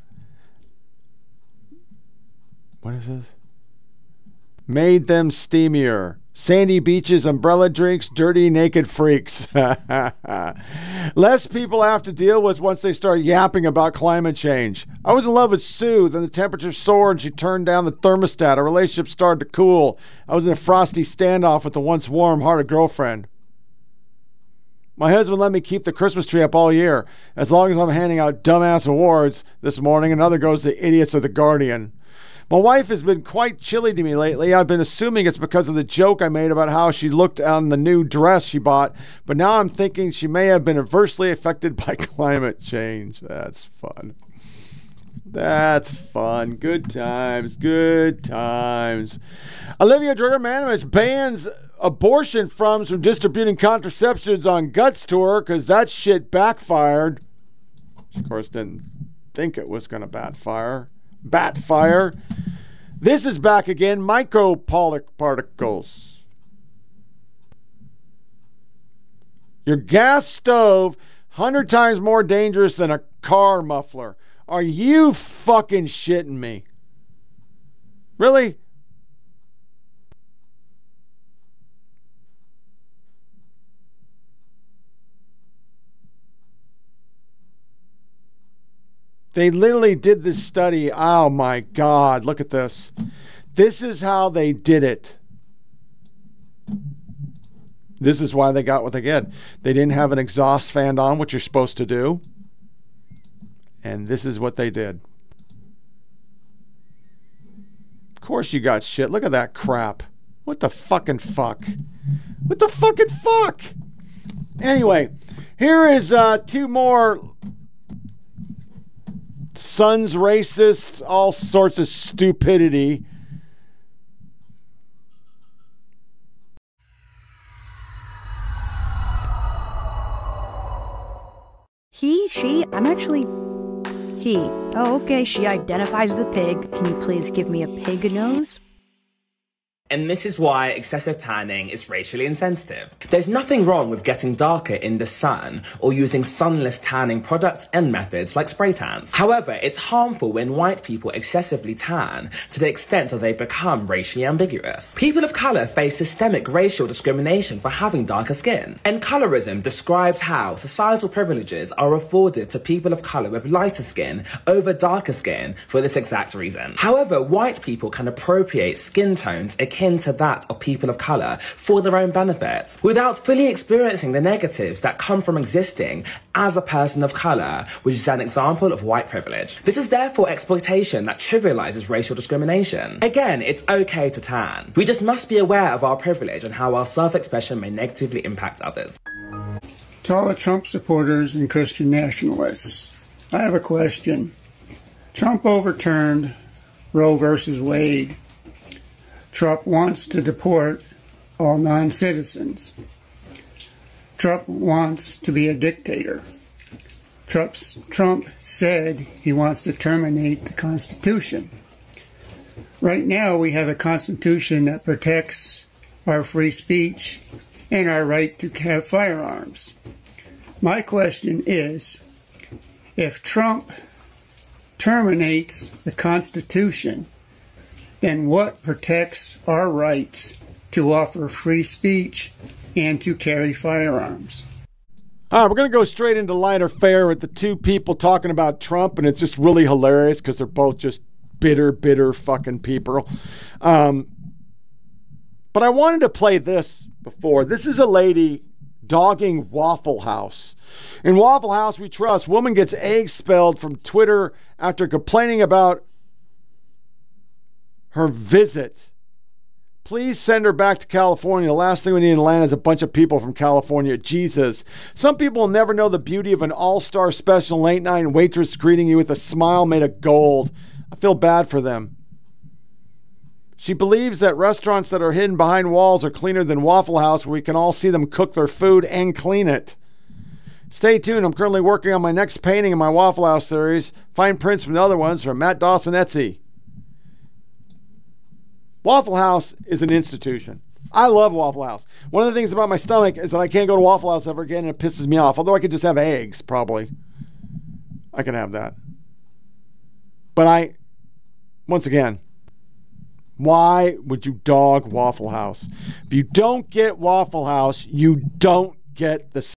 What is this? Made them steamier. Sandy beaches, umbrella drinks, dirty, naked freaks. Less people have to deal with once they start yapping about climate change. I was in love with Sue, then the temperature soared and she turned down the thermostat. Our relationship started to cool. I was in a frosty standoff with the once warm-hearted girlfriend. My husband let me keep the Christmas tree up all year, as long as I'm handing out dumbass awards this morning. Another goes to idiots of the Guardian. My wife has been quite chilly to me lately. I've been assuming it's because of the joke I made about how she looked on the new dress she bought, but now I'm thinking she may have been adversely affected by climate change. That's fun. That's fun. Good times. Good times. Olivia Druger-Manovich bans abortion from distributing contraceptives on Guts Tour because that shit backfired. She, of course, didn't think it was going to backfire. This is back again. Microparticles. Your gas stove, 100 times more dangerous than a car muffler. Are you fucking shitting me? Really? They literally did this study. Oh my God, look at this. This is how they did it. This is why they got what they get. They didn't have an exhaust fan on, which you're supposed to do. And this is what they did. Of course you got shit. Look at that crap. What the fucking fuck? What the fucking fuck? Anyway, here is two more sons racists, all sorts of stupidity. He, she, I'm actually he. Oh, okay, she identifies as a pig. Can you please give me a pig nose? And this is why excessive tanning is racially insensitive. There's nothing wrong with getting darker in the sun or using sunless tanning products and methods like spray tans. However, it's harmful when white people excessively tan to the extent that they become racially ambiguous. People of color face systemic racial discrimination for having darker skin. And colorism describes how societal privileges are afforded to people of color with lighter skin over darker skin for this exact reason. However, white people can appropriate skin tones akin to that of people of color for their own benefit, without fully experiencing the negatives that come from existing as a person of color, which is an example of white privilege. This is therefore exploitation that trivializes racial discrimination. Again, it's okay to tan. We just must be aware of our privilege and how our self-expression may negatively impact others. To all the Trump supporters and Christian nationalists, I have a question. Trump overturned Roe versus Wade. Trump wants to deport all non-citizens. Trump wants to be a dictator. Trump said he wants to terminate the Constitution. Right now we have a Constitution that protects our free speech and our right to have firearms. My question is, if Trump terminates the Constitution, then what protects our rights to offer free speech and to carry firearms? All right, we're going to go straight into lighter fare with the two people talking about Trump, and it's just really hilarious because they're both just bitter fucking people. But I wanted to play this before. This is a lady dogging Waffle House. In Waffle House we trust, woman gets eggs spelled from Twitter after complaining about her visit. Please send her back to California. The last thing we need in Atlanta is a bunch of people from California. Jesus. Some people will never know the beauty of an all-star special late night waitress greeting you with a smile made of gold. I feel bad for them. She believes that restaurants that are hidden behind walls are cleaner than Waffle House, where we can all see them cook their food and clean it. Stay tuned. I'm currently working on my next painting in my Waffle House series. Find prints from the other ones from Matt Dawson Etsy. Waffle House is an institution. I love Waffle House. One of the things about my stomach is that I can't go to Waffle House ever again, and it pisses me off. Although I could just have eggs, probably. I can have that. But once again, why would you dog Waffle House? If you don't get Waffle House, you don't get the...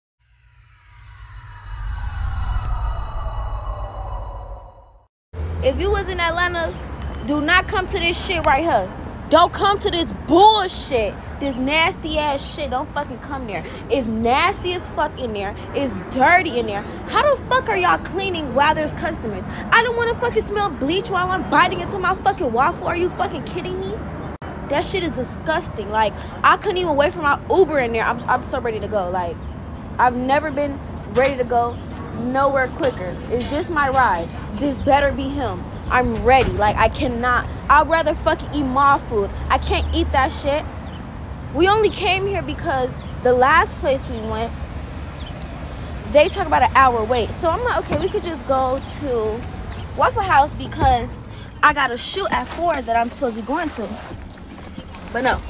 If you was in Atlanta, do not come to this shit right here. Don't come to this bullshit. This nasty ass shit. Don't fucking come there. It's nasty as fuck in there. It's dirty in there. How the fuck are y'all cleaning while there's customers? I don't want to fucking smell bleach while I'm biting into my fucking waffle. Are you fucking kidding me? That shit is disgusting. Like, I couldn't even wait for my Uber in there. I'm so ready to go. Like, I've never been ready to go nowhere quicker. Is this my ride? This better be him. I'm ready. Like, I cannot. I'd rather fucking eat my food. I can't eat that shit. We only came here because the last place we went, they talk about an hour wait. So I'm like, okay, we could just go to Waffle House because I got a shoot at 4 that I'm supposed to be going to. But no.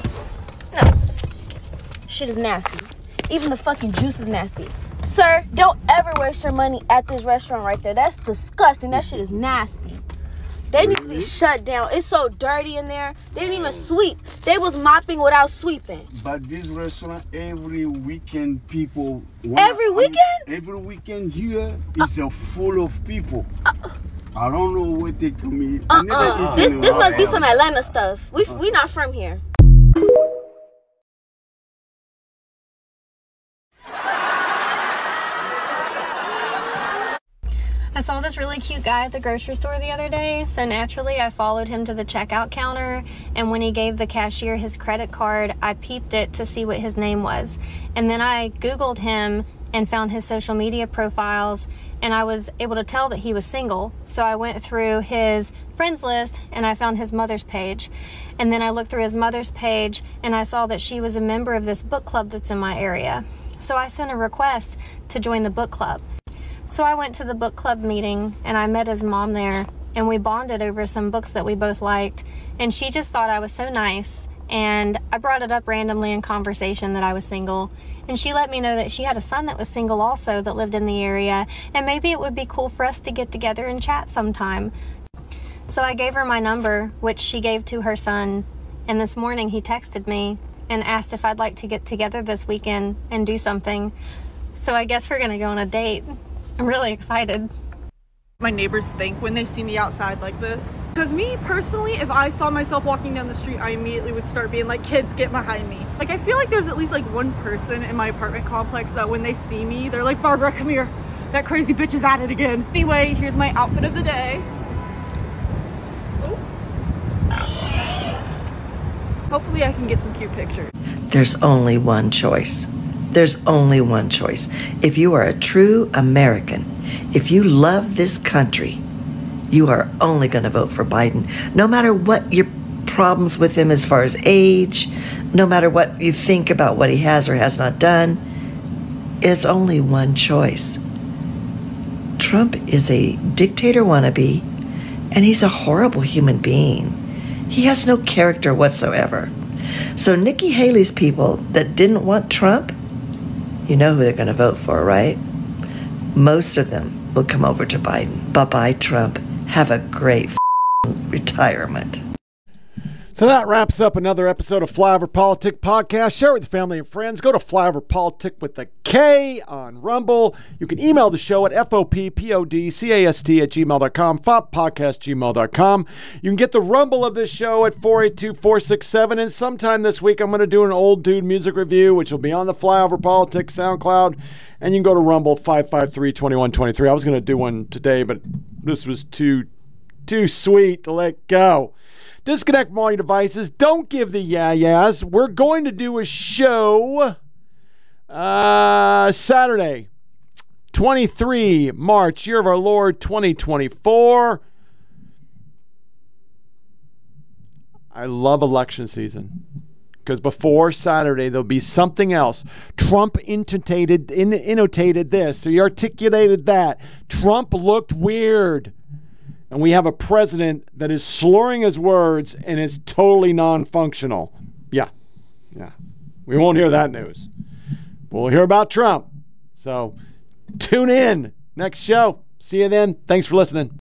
Shit is nasty. Even the fucking juice is nasty. Sir, don't ever waste your money at this restaurant right there. That's disgusting. That shit is nasty. They need to be shut down. It's so dirty in there. They didn't even sweep. They was mopping without sweeping. But this restaurant, every weekend people... Every weekend? Every weekend here is full of people. I don't know what they come in. This must be some Atlanta stuff. We not from here. I saw this really cute guy at the grocery store the other day, so naturally I followed him to the checkout counter, and when he gave the cashier his credit card, I peeped it to see what his name was. And then I Googled him and found his social media profiles, and I was able to tell that he was single. So I went through his friends list and I found his mother's page. And then I looked through his mother's page and I saw that she was a member of this book club that's in my area. So I sent a request to join the book club. So I went to the book club meeting and I met his mom there, and we bonded over some books that we both liked, and she just thought I was so nice, and I brought it up randomly in conversation that I was single, and she let me know that she had a son that was single also that lived in the area, and maybe it would be cool for us to get together and chat sometime. So I gave her my number, which she gave to her son, and this morning he texted me and asked if I'd like to get together this weekend and do something. So I guess we're gonna go on a date. I'm really excited. My neighbors think when they see me outside like this. Because me personally, if I saw myself walking down the street, I immediately would start being like, kids, get behind me. Like, I feel like there's at least like one person in my apartment complex that when they see me, they're like, Barbara, come here. That crazy bitch is at it again. Anyway, here's my outfit of the day. Hopefully I can get some cute pictures. There's only one choice. There's only one choice. If you are a true American, if you love this country, you are only going to vote for Biden. No matter what your problems with him as far as age, no matter what you think about what he has or has not done, it's only one choice. Trump is a dictator wannabe, and he's a horrible human being. He has no character whatsoever. So Nikki Haley's people that didn't want Trump, you know who they're going to vote for, right? Most of them will come over to Biden. Bye-bye, Trump. Have a great retirement. So that wraps up another episode of Flyover Politic Podcast. Share it with your family and friends. Go to Flyover Politic with a K on Rumble. You can email the show at foppodcast@gmail.com, foppodcast@gmail.com. You can get the Rumble of this show at 482-467. And sometime this week, I'm going to do an old dude music review, which will be on the Flyover Politics SoundCloud. And you can go to Rumble 553-2123. I was going to do one today, but this was too sweet to let go. Disconnect from all your devices. Don't give the yeah-yeahs. We're going to do a show Saturday, 23 March, year of our Lord 2024. I love election season because before Saturday there'll be something else. Trump annotated this, so he articulated that. Trump looked weird. And we have a president that is slurring his words and is totally non-functional. Yeah. We won't hear that news. We'll hear about Trump. So tune in. Next show. See you then. Thanks for listening.